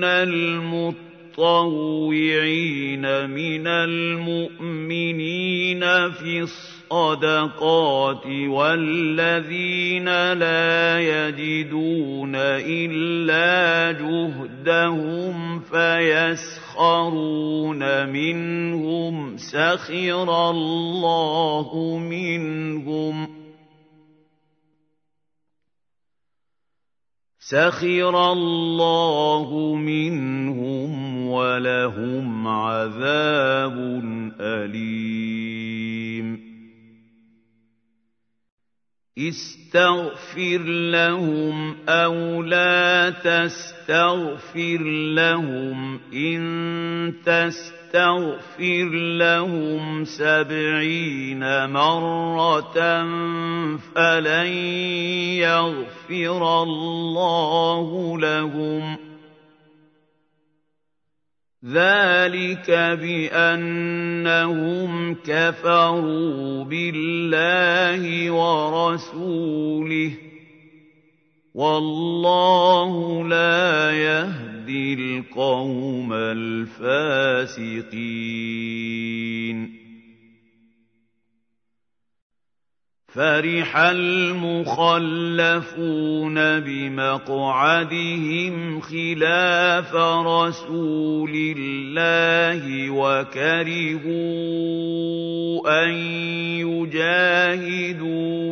الْمُطَّوِّعِينَ مِنَ الْمُؤْمِنِينَ فِي الصَّدَقَاتِ وَالَّذِينَ لَا يَجِدُونَ إِلَّا جُهْدَهُمْ فَيَسْخَرُونَ مِنْهُمْ سَخِرَ اللَّهُ مِنْهُمْ وَلَهُمْ عَذَابٌ أَلِيمٌ. اسْتَغْفِرْ لَهُمْ أَوْ لَا تَسْتَغْفِرْ لَهُمْ إِن تَسْتَغْفِرْ لَهُمْ 70 مَرَّةً فَلَن يَغْفِرَ اللَّهُ لَهُمْ ۚ ذلك بأنهم كفروا بالله ورسوله والله لا يهدي القوم الفاسقين فرح المخلفون بمقعدهم خلاف رسول الله وكرهوا أن يجاهدوا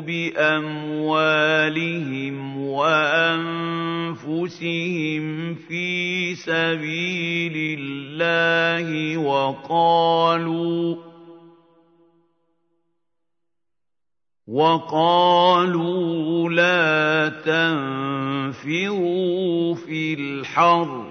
بأموالهم وأنفسهم في سبيل الله وقالوا لا تنفروا في الحر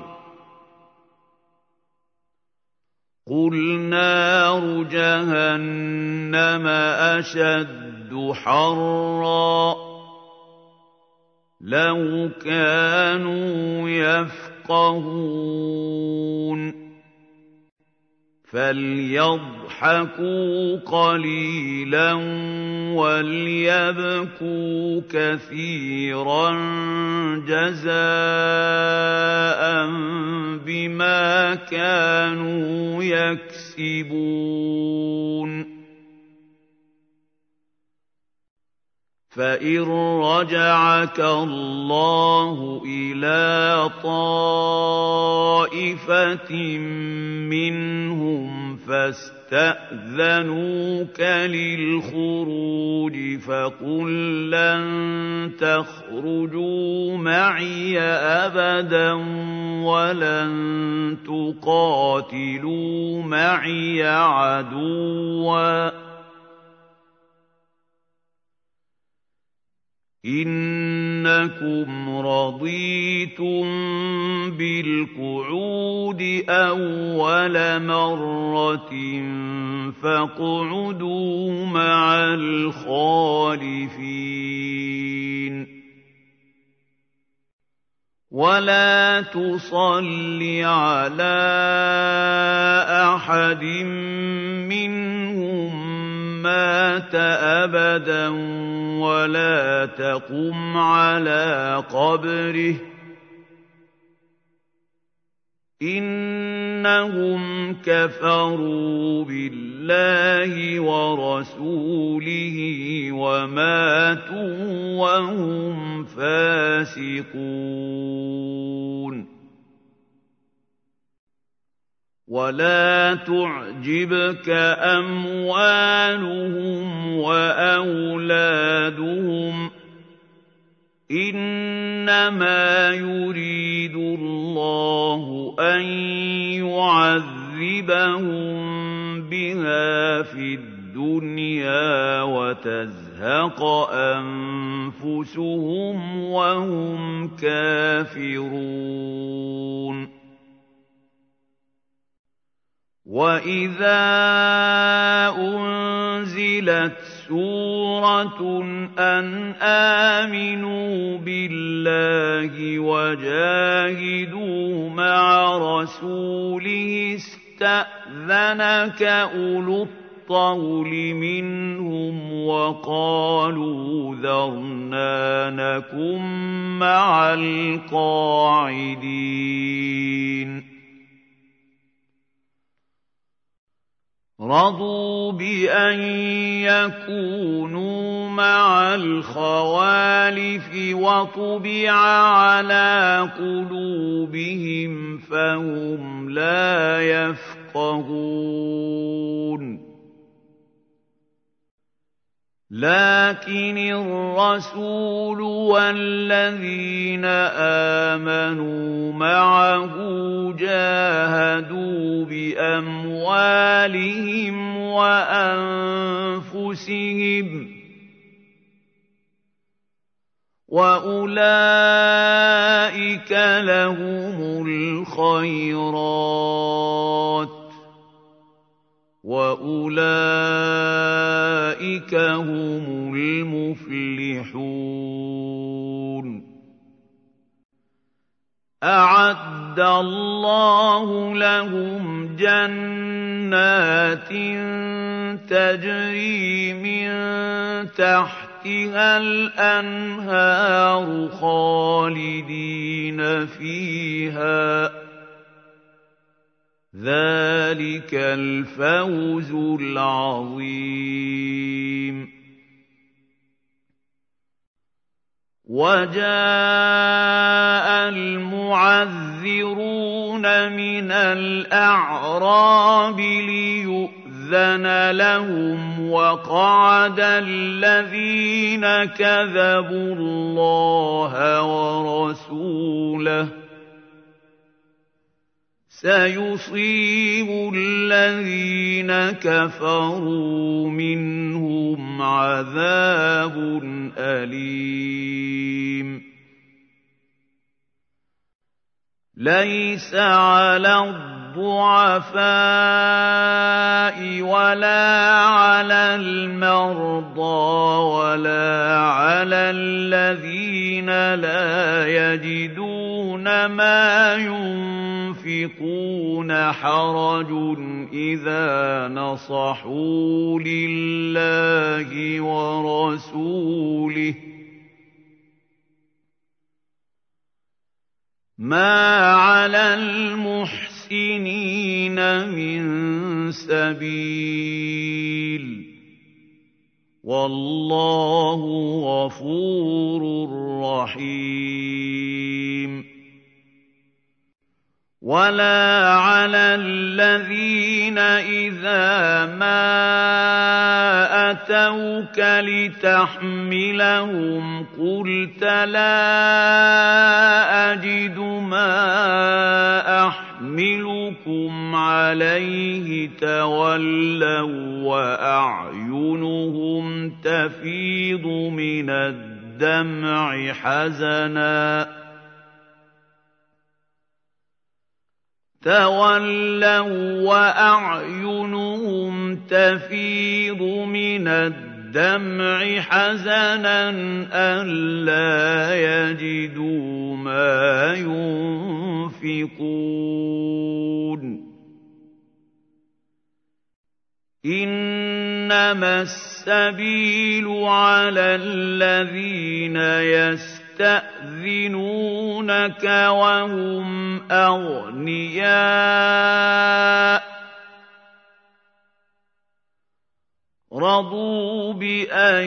قل نار جهنم أشد حرا لو كانوا يفقهون فليضحكوا قليلا وليبكوا كثيرا جزاء بما كانوا يكسبون فإن رجعك الله إلى طائفة منهم فاستأذنوك للخروج فقل لن تخرجوا معي أبدا ولن تقاتلوا معي عدوا إنكم رضيتم بالقعود أول مرة فاقعدوا مع الخالفين ولا تصل على أحد منهم مات أبدا ولا تقم على قبره إنهم كفروا بالله ورسوله وماتوا وهم فاسقون ولا تعجبك أموالهم وأولادهم إنما يريد الله أن يعذبهم بها في الدنيا وتزهق أنفسهم وهم كافرون وَإِذَا أُنزِلَتْ سُورَةٌ أَنْ آمِنُوا بِاللَّهِ وَجَاهِدُوا مَعَ رَسُولِهِ اسْتَأْذَنَكَ أُولُو الطَّوْلِ مِنْهُمْ وَقَالُوا ذَرْنَا نَكُن مَّعَ الْقَاعِدِينَ رضوا بأن يكونوا مع الخوالف وطبع على قلوبهم فهم لا يفقهون لكن الرسول والذين آمنوا معه جاهدوا بأموالهم وأنفسهم وأولئك لهم الخيرات وأولئك هم المفلحون أعد الله لهم لهم جنات تجري من تحتها الأنهار خالدين فيها ۚ ذلك الفوز العظيم. وجاء المعذرون من الأعراب ليؤذن لهم وقعد الذين كذبوا الله ورسوله سيصيب الذين كفروا منهم عذاب أليم. ليس على الضعفاء ولا على المرضى ولا على الذين لا يجدون ما ينفقون حرج إذا نصحوا لله ورسوله ما على المحسنين من سبيل والله غفور رحيم. ولا على الذين إذا ما أتوك لتحملهم قلت لا أجد ما أحملكم عليه تولوا وأعينهم تفيض من الدمع حزنا ألا يجدوا ما ينفقون. إنما السبيل على الذين يستأذنونك وهم أغنياء رضوا بأن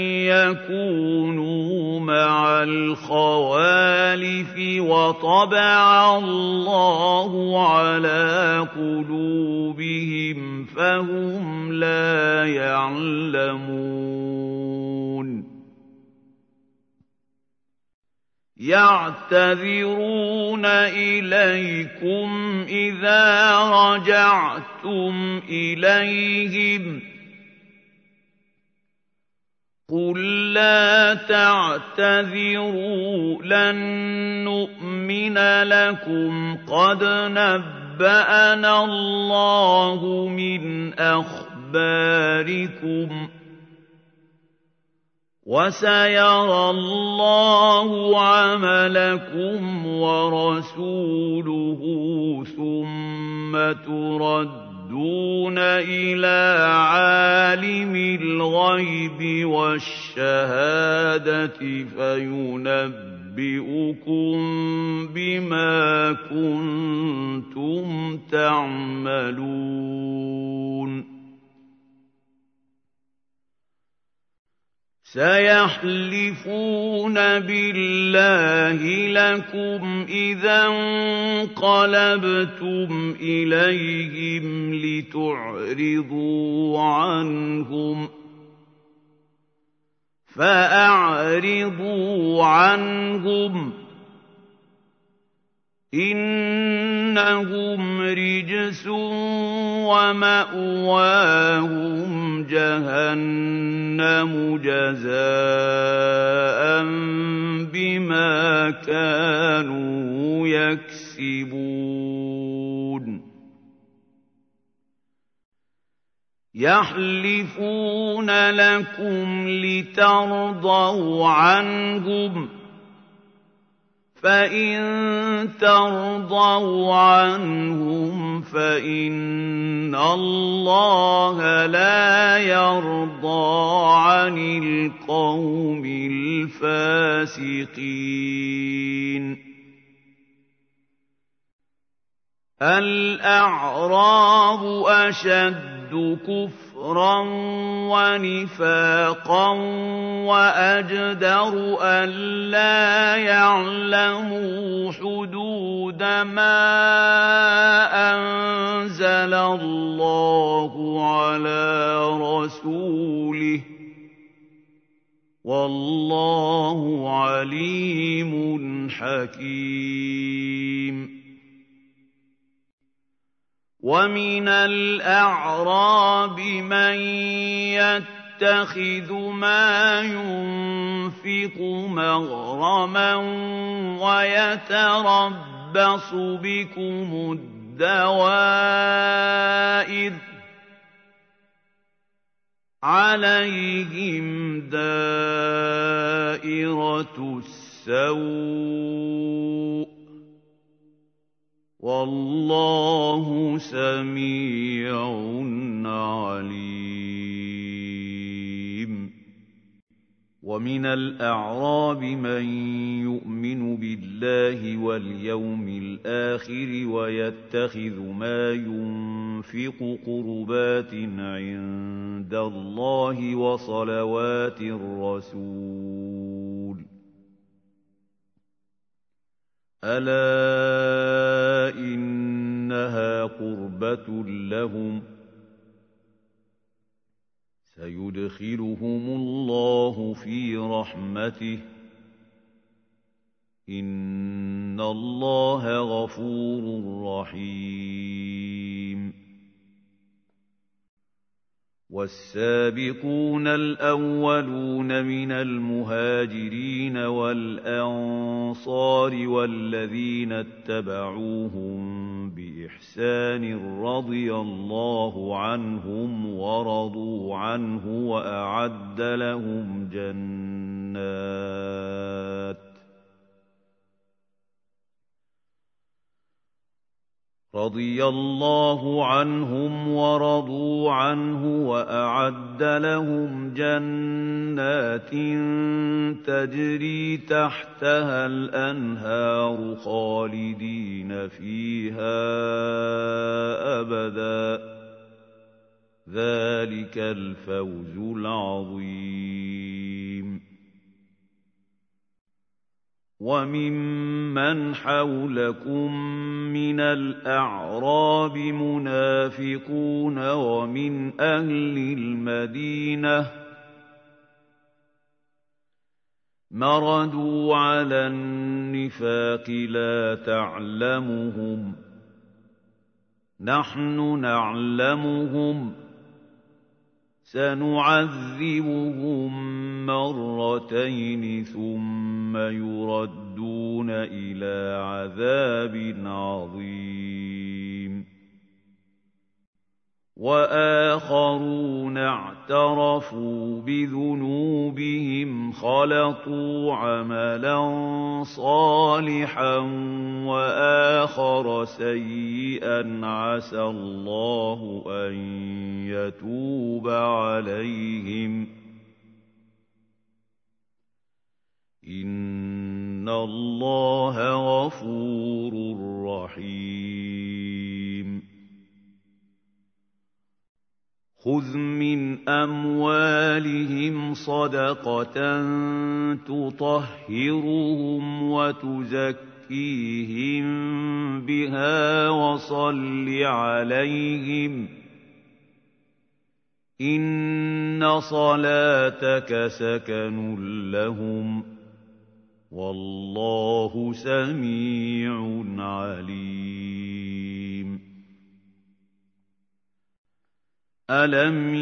يكونوا مع الخوالف وطبع الله على قلوبهم فهم لا يعلمون. يعتذرون إليكم إذا رجعتم إليهم قل لا تعتذروا لن نؤمن لكم قد نبأنا الله من أخباركم وسيرى الله عملكم ورسوله ثم تردون إلى عالم الغيب والشهادة فينبئكم بما كنتم تعملون. سيحلفون بالله لكم إذا انقلبتم إليهم لتعرضوا عنهم فأعرضوا عنهم إنهم رجس ومأواهم جهنم جزاء بما كانوا يكسبون. يحلفون لكم لترضوا عنهم فإن ترضوا عنهم فإن الله لا يرضى عن القوم الفاسقين. الأعراب أشد كفرا ونفاقا وأجدر ألا يعلموا حدود ما أنزل الله على رسوله والله عليم حكيم. ومن الأعراب من يتخذ ما ينفق مغرما ويتربص بكم الدوائر عليهم دائرة السوء والله سميع عليم. ومن الأعراب من يؤمن بالله واليوم الآخر ويتخذ ما ينفق قربات عند الله وصلوات الرسول ألا إنها قربة لهم سيدخلهم الله في رحمته إن الله غفور رحيم. والسابقون الأولون من المهاجرين والأنصار والذين اتبعوهم بإحسان رضي الله عنهم ورضوا عنه وأعد لهم جنات تجري تحتها الأنهار خالدين فيها أبدا ذلك الفوز العظيم. وممن حولكم من الأعراب منافقون ومن أهل المدينة مردوا على النفاق لا تعلمهم نحن نعلمهم سنعذبهم مرتين ثم يردون إلى عذاب عظيم. وآخرون اعترفوا بذنوبهم خلطوا عملا صالحا وآخر سيئا عسى الله أن يتوب عليهم إن الله غفور رحيم. خذ من أموالهم صدقة تطهرهم وتزكيهم بها وصل عليهم إن صلاتك سكن لهم والله سميع عليم. ألم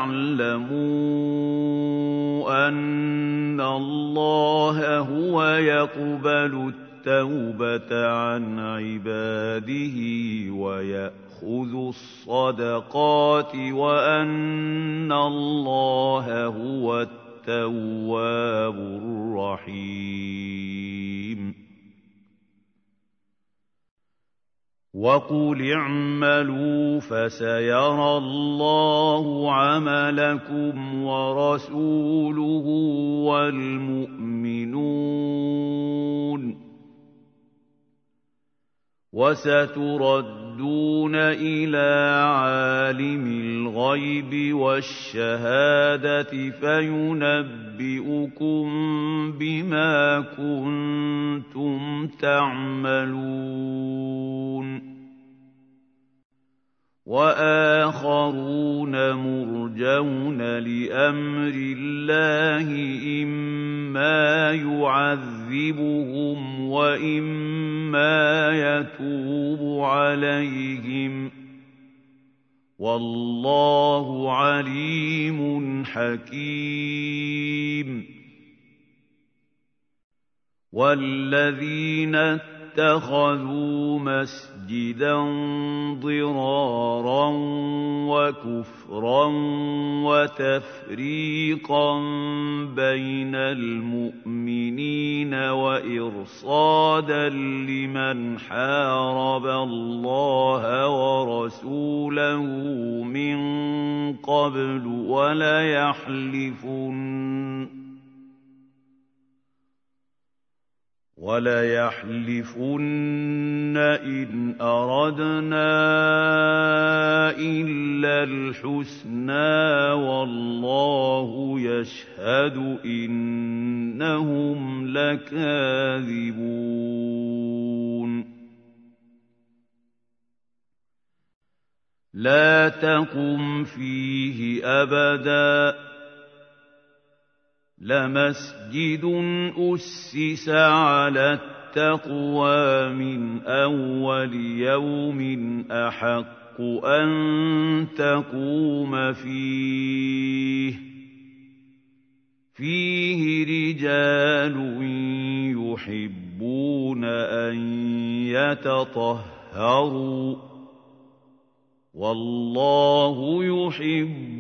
يعلموا أن الله هو يقبل التوبة عن عباده ويأخذ الصدقات وأن الله هو التواب الرحيم. وَقُلِ اعْمَلُوا فَسَيَرَى اللَّهُ عَمَلَكُمْ وَرَسُولُهُ وَالْمُؤْمِنُونَ وَسَتُرَدُّونَ إِلَىٰ عَالِمِ الْغَيْبِ وَالشَّهَادَةِ فَيُنَبِّئُكُم بِمَا كُنتُمْ تَعْمَلُونَ وَآخَرُونَ مُرْجَوْنَ لِأَمْرِ اللَّهِ إِمَّا يُعَذِّبُهُمْ وَإِمَّا يَتُوبُ عَلَيْهِمْ ۗ وَاللَّهُ عَلِيمٌ حَكِيمٌ وَالَّذِينَ اتَّخَذُوا مَسْجِدًا ضِرَارًا وَكُفْرًا وَتَفْرِيقًا بَيْنَ الْمُؤْمِنِينَ وَإِرْصَادًا لِّمَنْ حَارَبَ اللَّهَ وَرَسُولَهُ مِن قَبْلُ وَلَيَحْلِفُنَّ إِنْ أَرَدْنَا إِلَّا الْحُسْنَىٰ وَاللَّهُ يَشْهَدُ إِنَّهُمْ لَكَاذِبُونَ لَا تَقُمْ فِيهِ أَبَدًا لَمَسْجِدٌ أُسِّسَ عَلَى التَّقْوَىٰ مِنْ أَوَّلِ يَوْمٍ أَحَقُّ أَن تَقُومَ فِيهِ رِجَالٌ يُحِبُّونَ أَن يَتَطَهَّرُوا ۚ وَاللَّهُ يُحِبُّ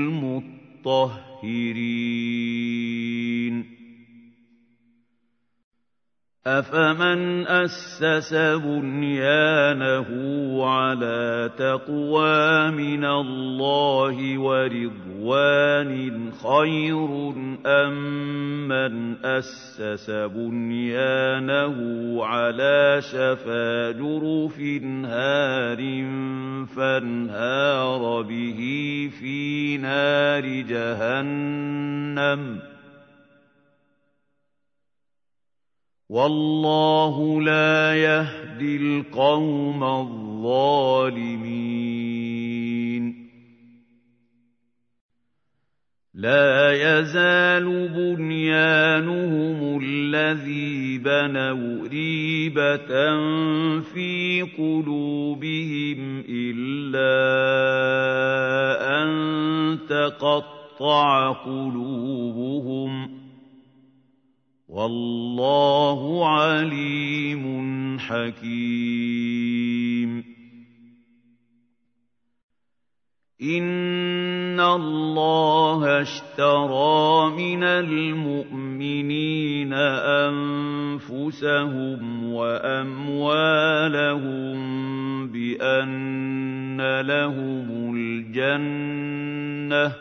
الْمُطَّهِّرِينَ أَفَمَنْ أَسَّسَ بُنْيَانَهُ عَلَىٰ تَقْوَىٰ مِنَ اللَّهِ وَرِضْوَانٍ خَيْرٌ أَم مَّنْ أَسَّسَ بُنْيَانَهُ عَلَىٰ شَفَا جُرُفٍ هَارٍ فَانْهَارَ بِهِ فِي نَارِ جَهَنَّمَ ۗ وَاللَّهُ لَا يَهْدِي الْقَوْمَ الظَّالِمِينَ لَا يَزَالُ بُنْيَانُهُمُ الَّذِي بَنَوْا رِيبَةً فِي قُلُوبِهِمْ إِلَّا أَن تَقَطَّعَ قُلُوبُهُمْ ۗ وَاللَّهُ عَلِيمٌ حَكِيمٌ إِنَّ اللَّهَ اشْتَرَىٰ مِنَ الْمُؤْمِنِينَ أَنفُسَهُمْ وَأَمْوَالَهُم بِأَنَّ لَهُمُ الْجَنَّةَ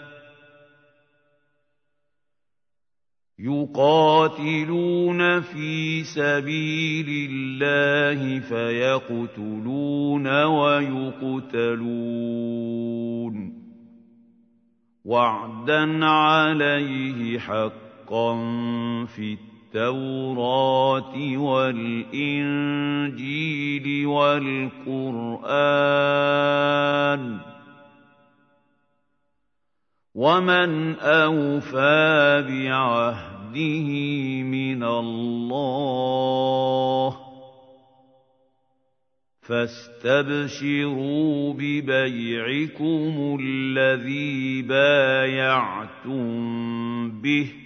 يُقَاتِلُونَ فِي سَبِيلِ اللَّهِ فَيَقْتُلُونَ وَيُقْتَلُونَ ۖ وَعْدًا عَلَيْهِ حَقًّا فِي التَّوْرَاةِ وَالْإِنجِيلِ وَالْقُرْآنِ ۚ وَمَنْ أَوْفَىٰ بِعَهْدِهِ مِنَ اللَّهِ ۚ فَاسْتَبْشِرُوا بِبَيْعِكُمُ الَّذِي بَايَعْتُم بِهِ ۚ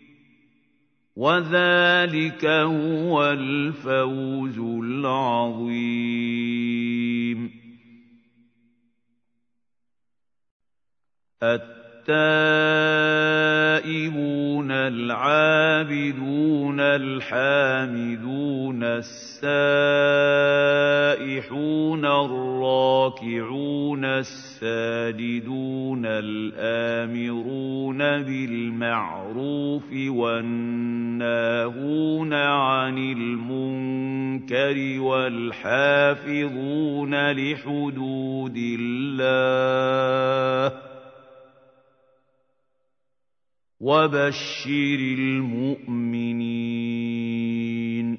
وَذَٰلِكَ هُوَ الْفَوْزُ الْعَظِيمُ التَّائِبُونَ التائبون العابدون الحامدون السائحون الراكعون الساجدون الآمرون بالمعروف والناهون عن المنكر والحافظون لحدود الله وبشر المؤمنين.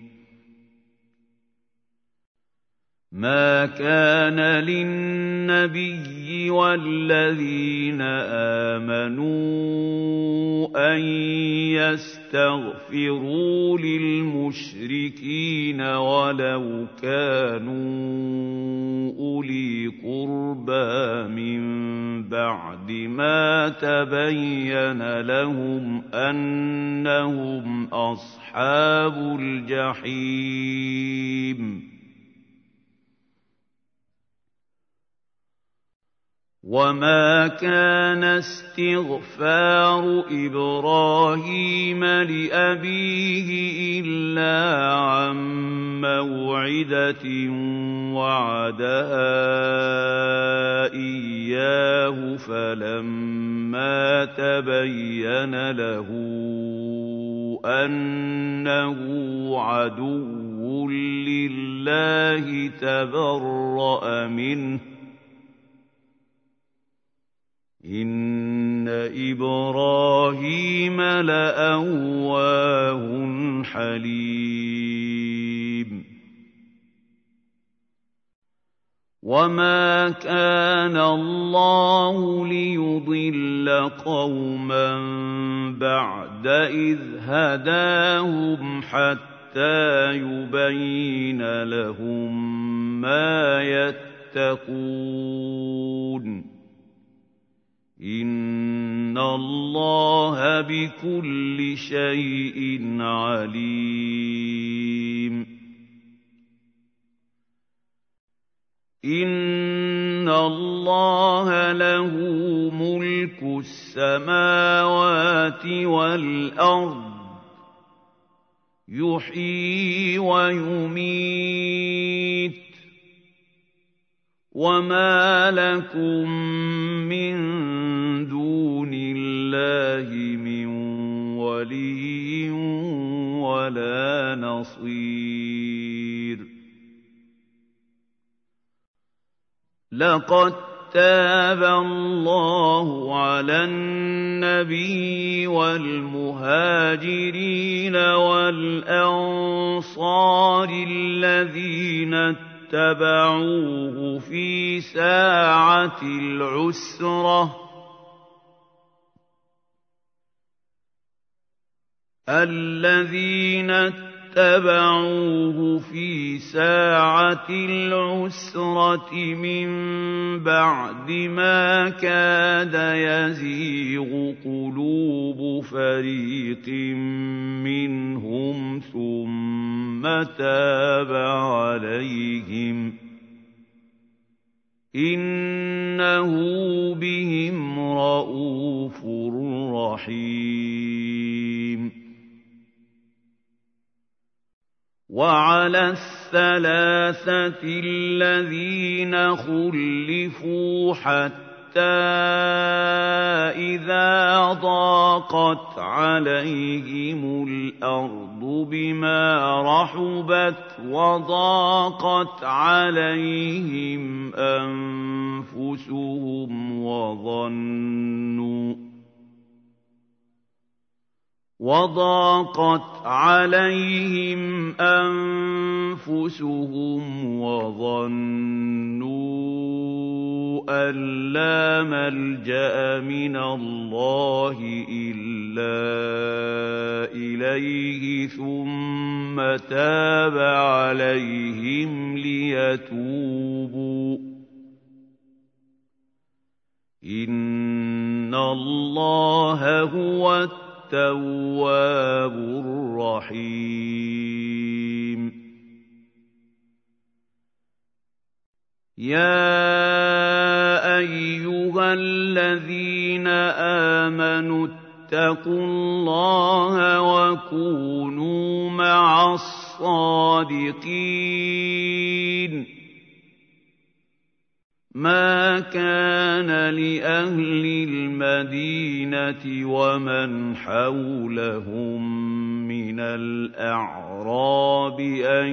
ما كان للنبي والذين آمنوا أن يستغفروا للمشركين ولو كانوا أولي قربى من بعد ما تبين لهم أنهم أصحاب الجحيم. وما كان استغفار إبراهيم لأبيه إلا عن موعدة وعدها إياه فلما تبين له أنه عدو لله تبرأ منه إن إبراهيم لأواه حليم. وما كان الله ليضل قوما بعد إذ هداهم حتى يبين لهم ما يتقون إن الله بكل شيء عليم. إن الله له ملك السماوات والأرض يحيي ويميت وما لكم من دون الله من ولي ولا نصير. لقد تاب الله على النبي والمهاجرين والأنصار الذين اتبعوه في ساعة العسرة من بعد ما كاد يزيغ قلوب فريق منهم ثم تاب عليهم إنه بهم رءوف رحيم. وعلى الثلاثة الذين خلفوا حتى إذا ضاقت عليهم الأرض بما رحبت وضاقت عليهم أنفسهم وظنوا أن لا ملجأ من الله إلا إليه ثم تاب عليهم ليتوبوا إن الله هو التواب الرحيم. يا أيها الذين آمنوا واتقوا الله وكونوا مع الصادقين ما كان لأهل المدينة ومن حولهم من الأعراب أن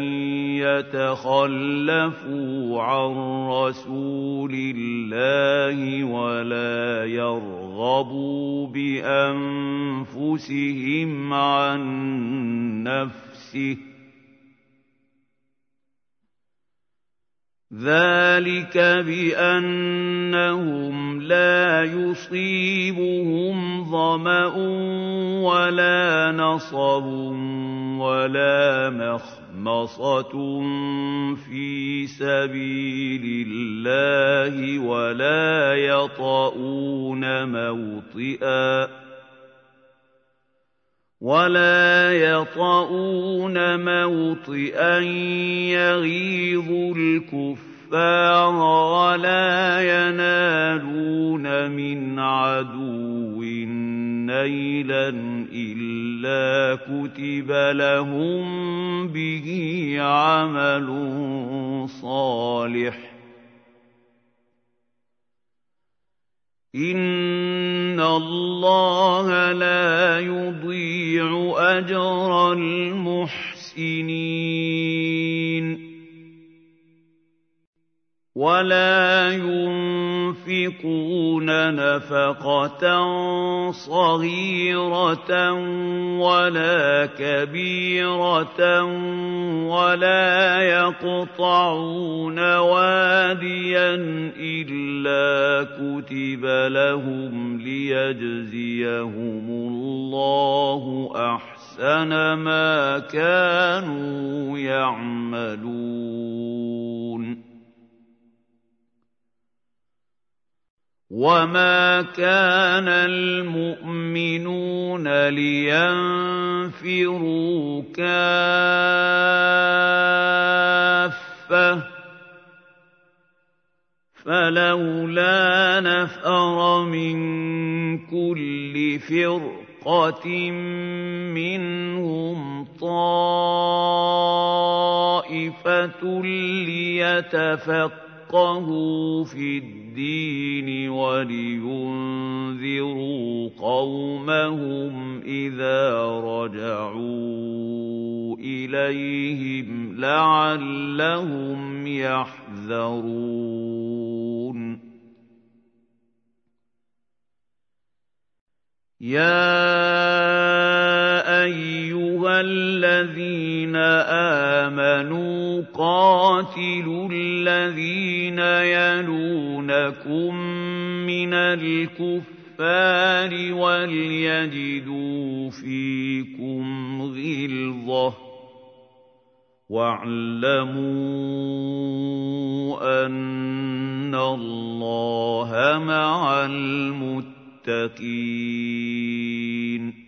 يتخلفوا عن رسول الله ولا يرغبوا بأنفسهم عن نفسه ذلك بأنهم لا يصيبهم ظمأ ولا نصب ولا مخمصة في سبيل الله ولا يطؤون موطئا يغيظ الكفار ولا ينالون من عدو نيلا إلا كتب لهم به عمل صالح إن الله لا يضيع أجر المحسنين ولا ينفقون نفقة صغيرة ولا كبيرة ولا يقطعون واديا إلا كتب لهم ليجزيهم الله أحسن ما كانوا يعملون وما كان المؤمنون لينفروا كافة فلولا نفر من كل فرقة منهم طائفة ليتفقهوا في الدين ولينذروا قومهم إذا رجعوا إليهم لعلهم يحذرون يا أيها الذين آمنوا قاتلوا الذين يلونكم من الكفار وليجدوا فيكم غلظة واعلموا أن الله مع المتقين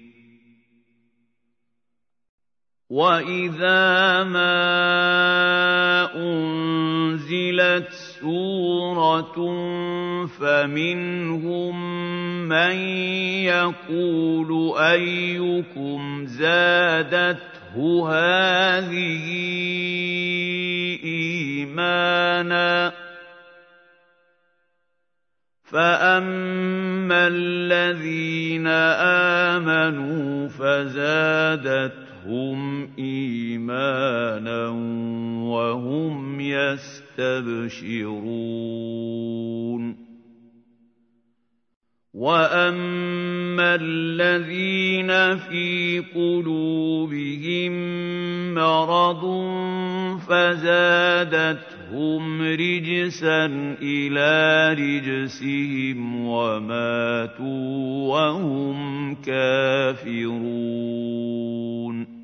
وَإِذَا مَا أُنزِلَتْ سُورَةٌ فَمِنْهُم مَّن يَقُولُ أَيُّكُمْ زَادَتْهُ هَٰذِهِ إِيمَانًا فَأَمَّا الَّذِينَ آمَنُوا فَزَادَتْهُمْ إِيمَانًا وَهُمْ يَسْتَبْشِرُونَ وَأَمَّا الَّذِينَ فِي قُلُوبِهِم مَّرَضٌ فَزَادَتْهُمْ رِجْسًا إِلَىٰ رِجْسِهِمْ وَمَاتُوا وَهُمْ كَافِرُونَ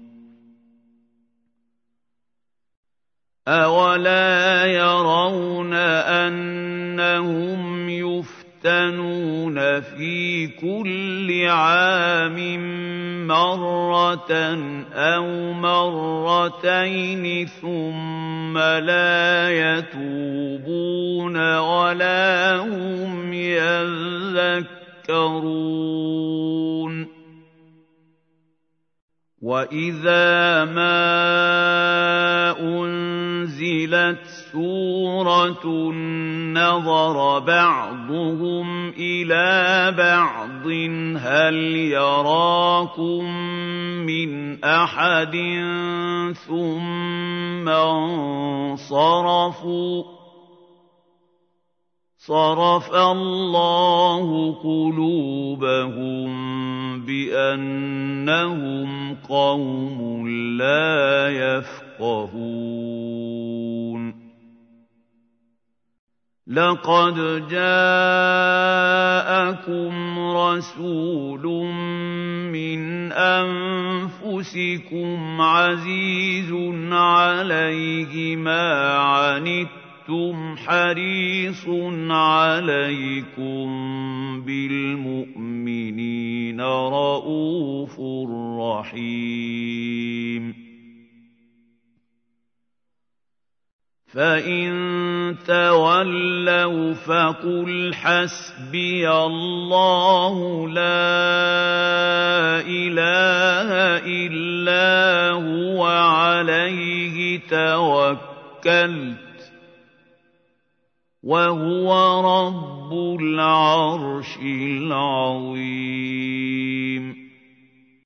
أَوَلَا يَرَوْنَ أَنَّهُمْ يُفْتَنُونَ فِي كُلِّ عَامٍ مَّرَّةً أَوْ مَرَّتَيْنِ ثُمَّ لَا يَتُوبُونَ وَلَا هُمْ يَذَّكَّرُونَ وَإِذَا مَا أُنزِلَتْ سُورَةٌ نَّظَرَ بَعْضُهُمْ إِلَىٰ بَعْضٍ هَلْ يَرَاكُم مِّنْ أَحَدٍ ثُمَّ انصَرَفُوا ۚ صَرَفَ اللَّهُ قُلُوبَهُم بِأَنَّهُمْ قَوْمٌ لَّا يَفْقَهُونَ لَقَدْ جَاءَكُمْ رَسُولٌ مِّنْ أَنفُسِكُمْ عَزِيزٌ عَلَيْهِ مَا عَنِتُّمْ حَرِيصٌ عَلَيْكُم بِالْمُؤْمِنِينَ رَءُوفٌ رَّحِيمٌ فَإِن تَوَلَّوْا فَقُلْ حَسْبِيَ اللَّهُ لَا إِلَٰهَ إِلَّا هُوَ عَلَيْهِ تَوَكَّلْتُ وَهُوَ رَبُّ الْعَرْشِ الْعَظِيمِ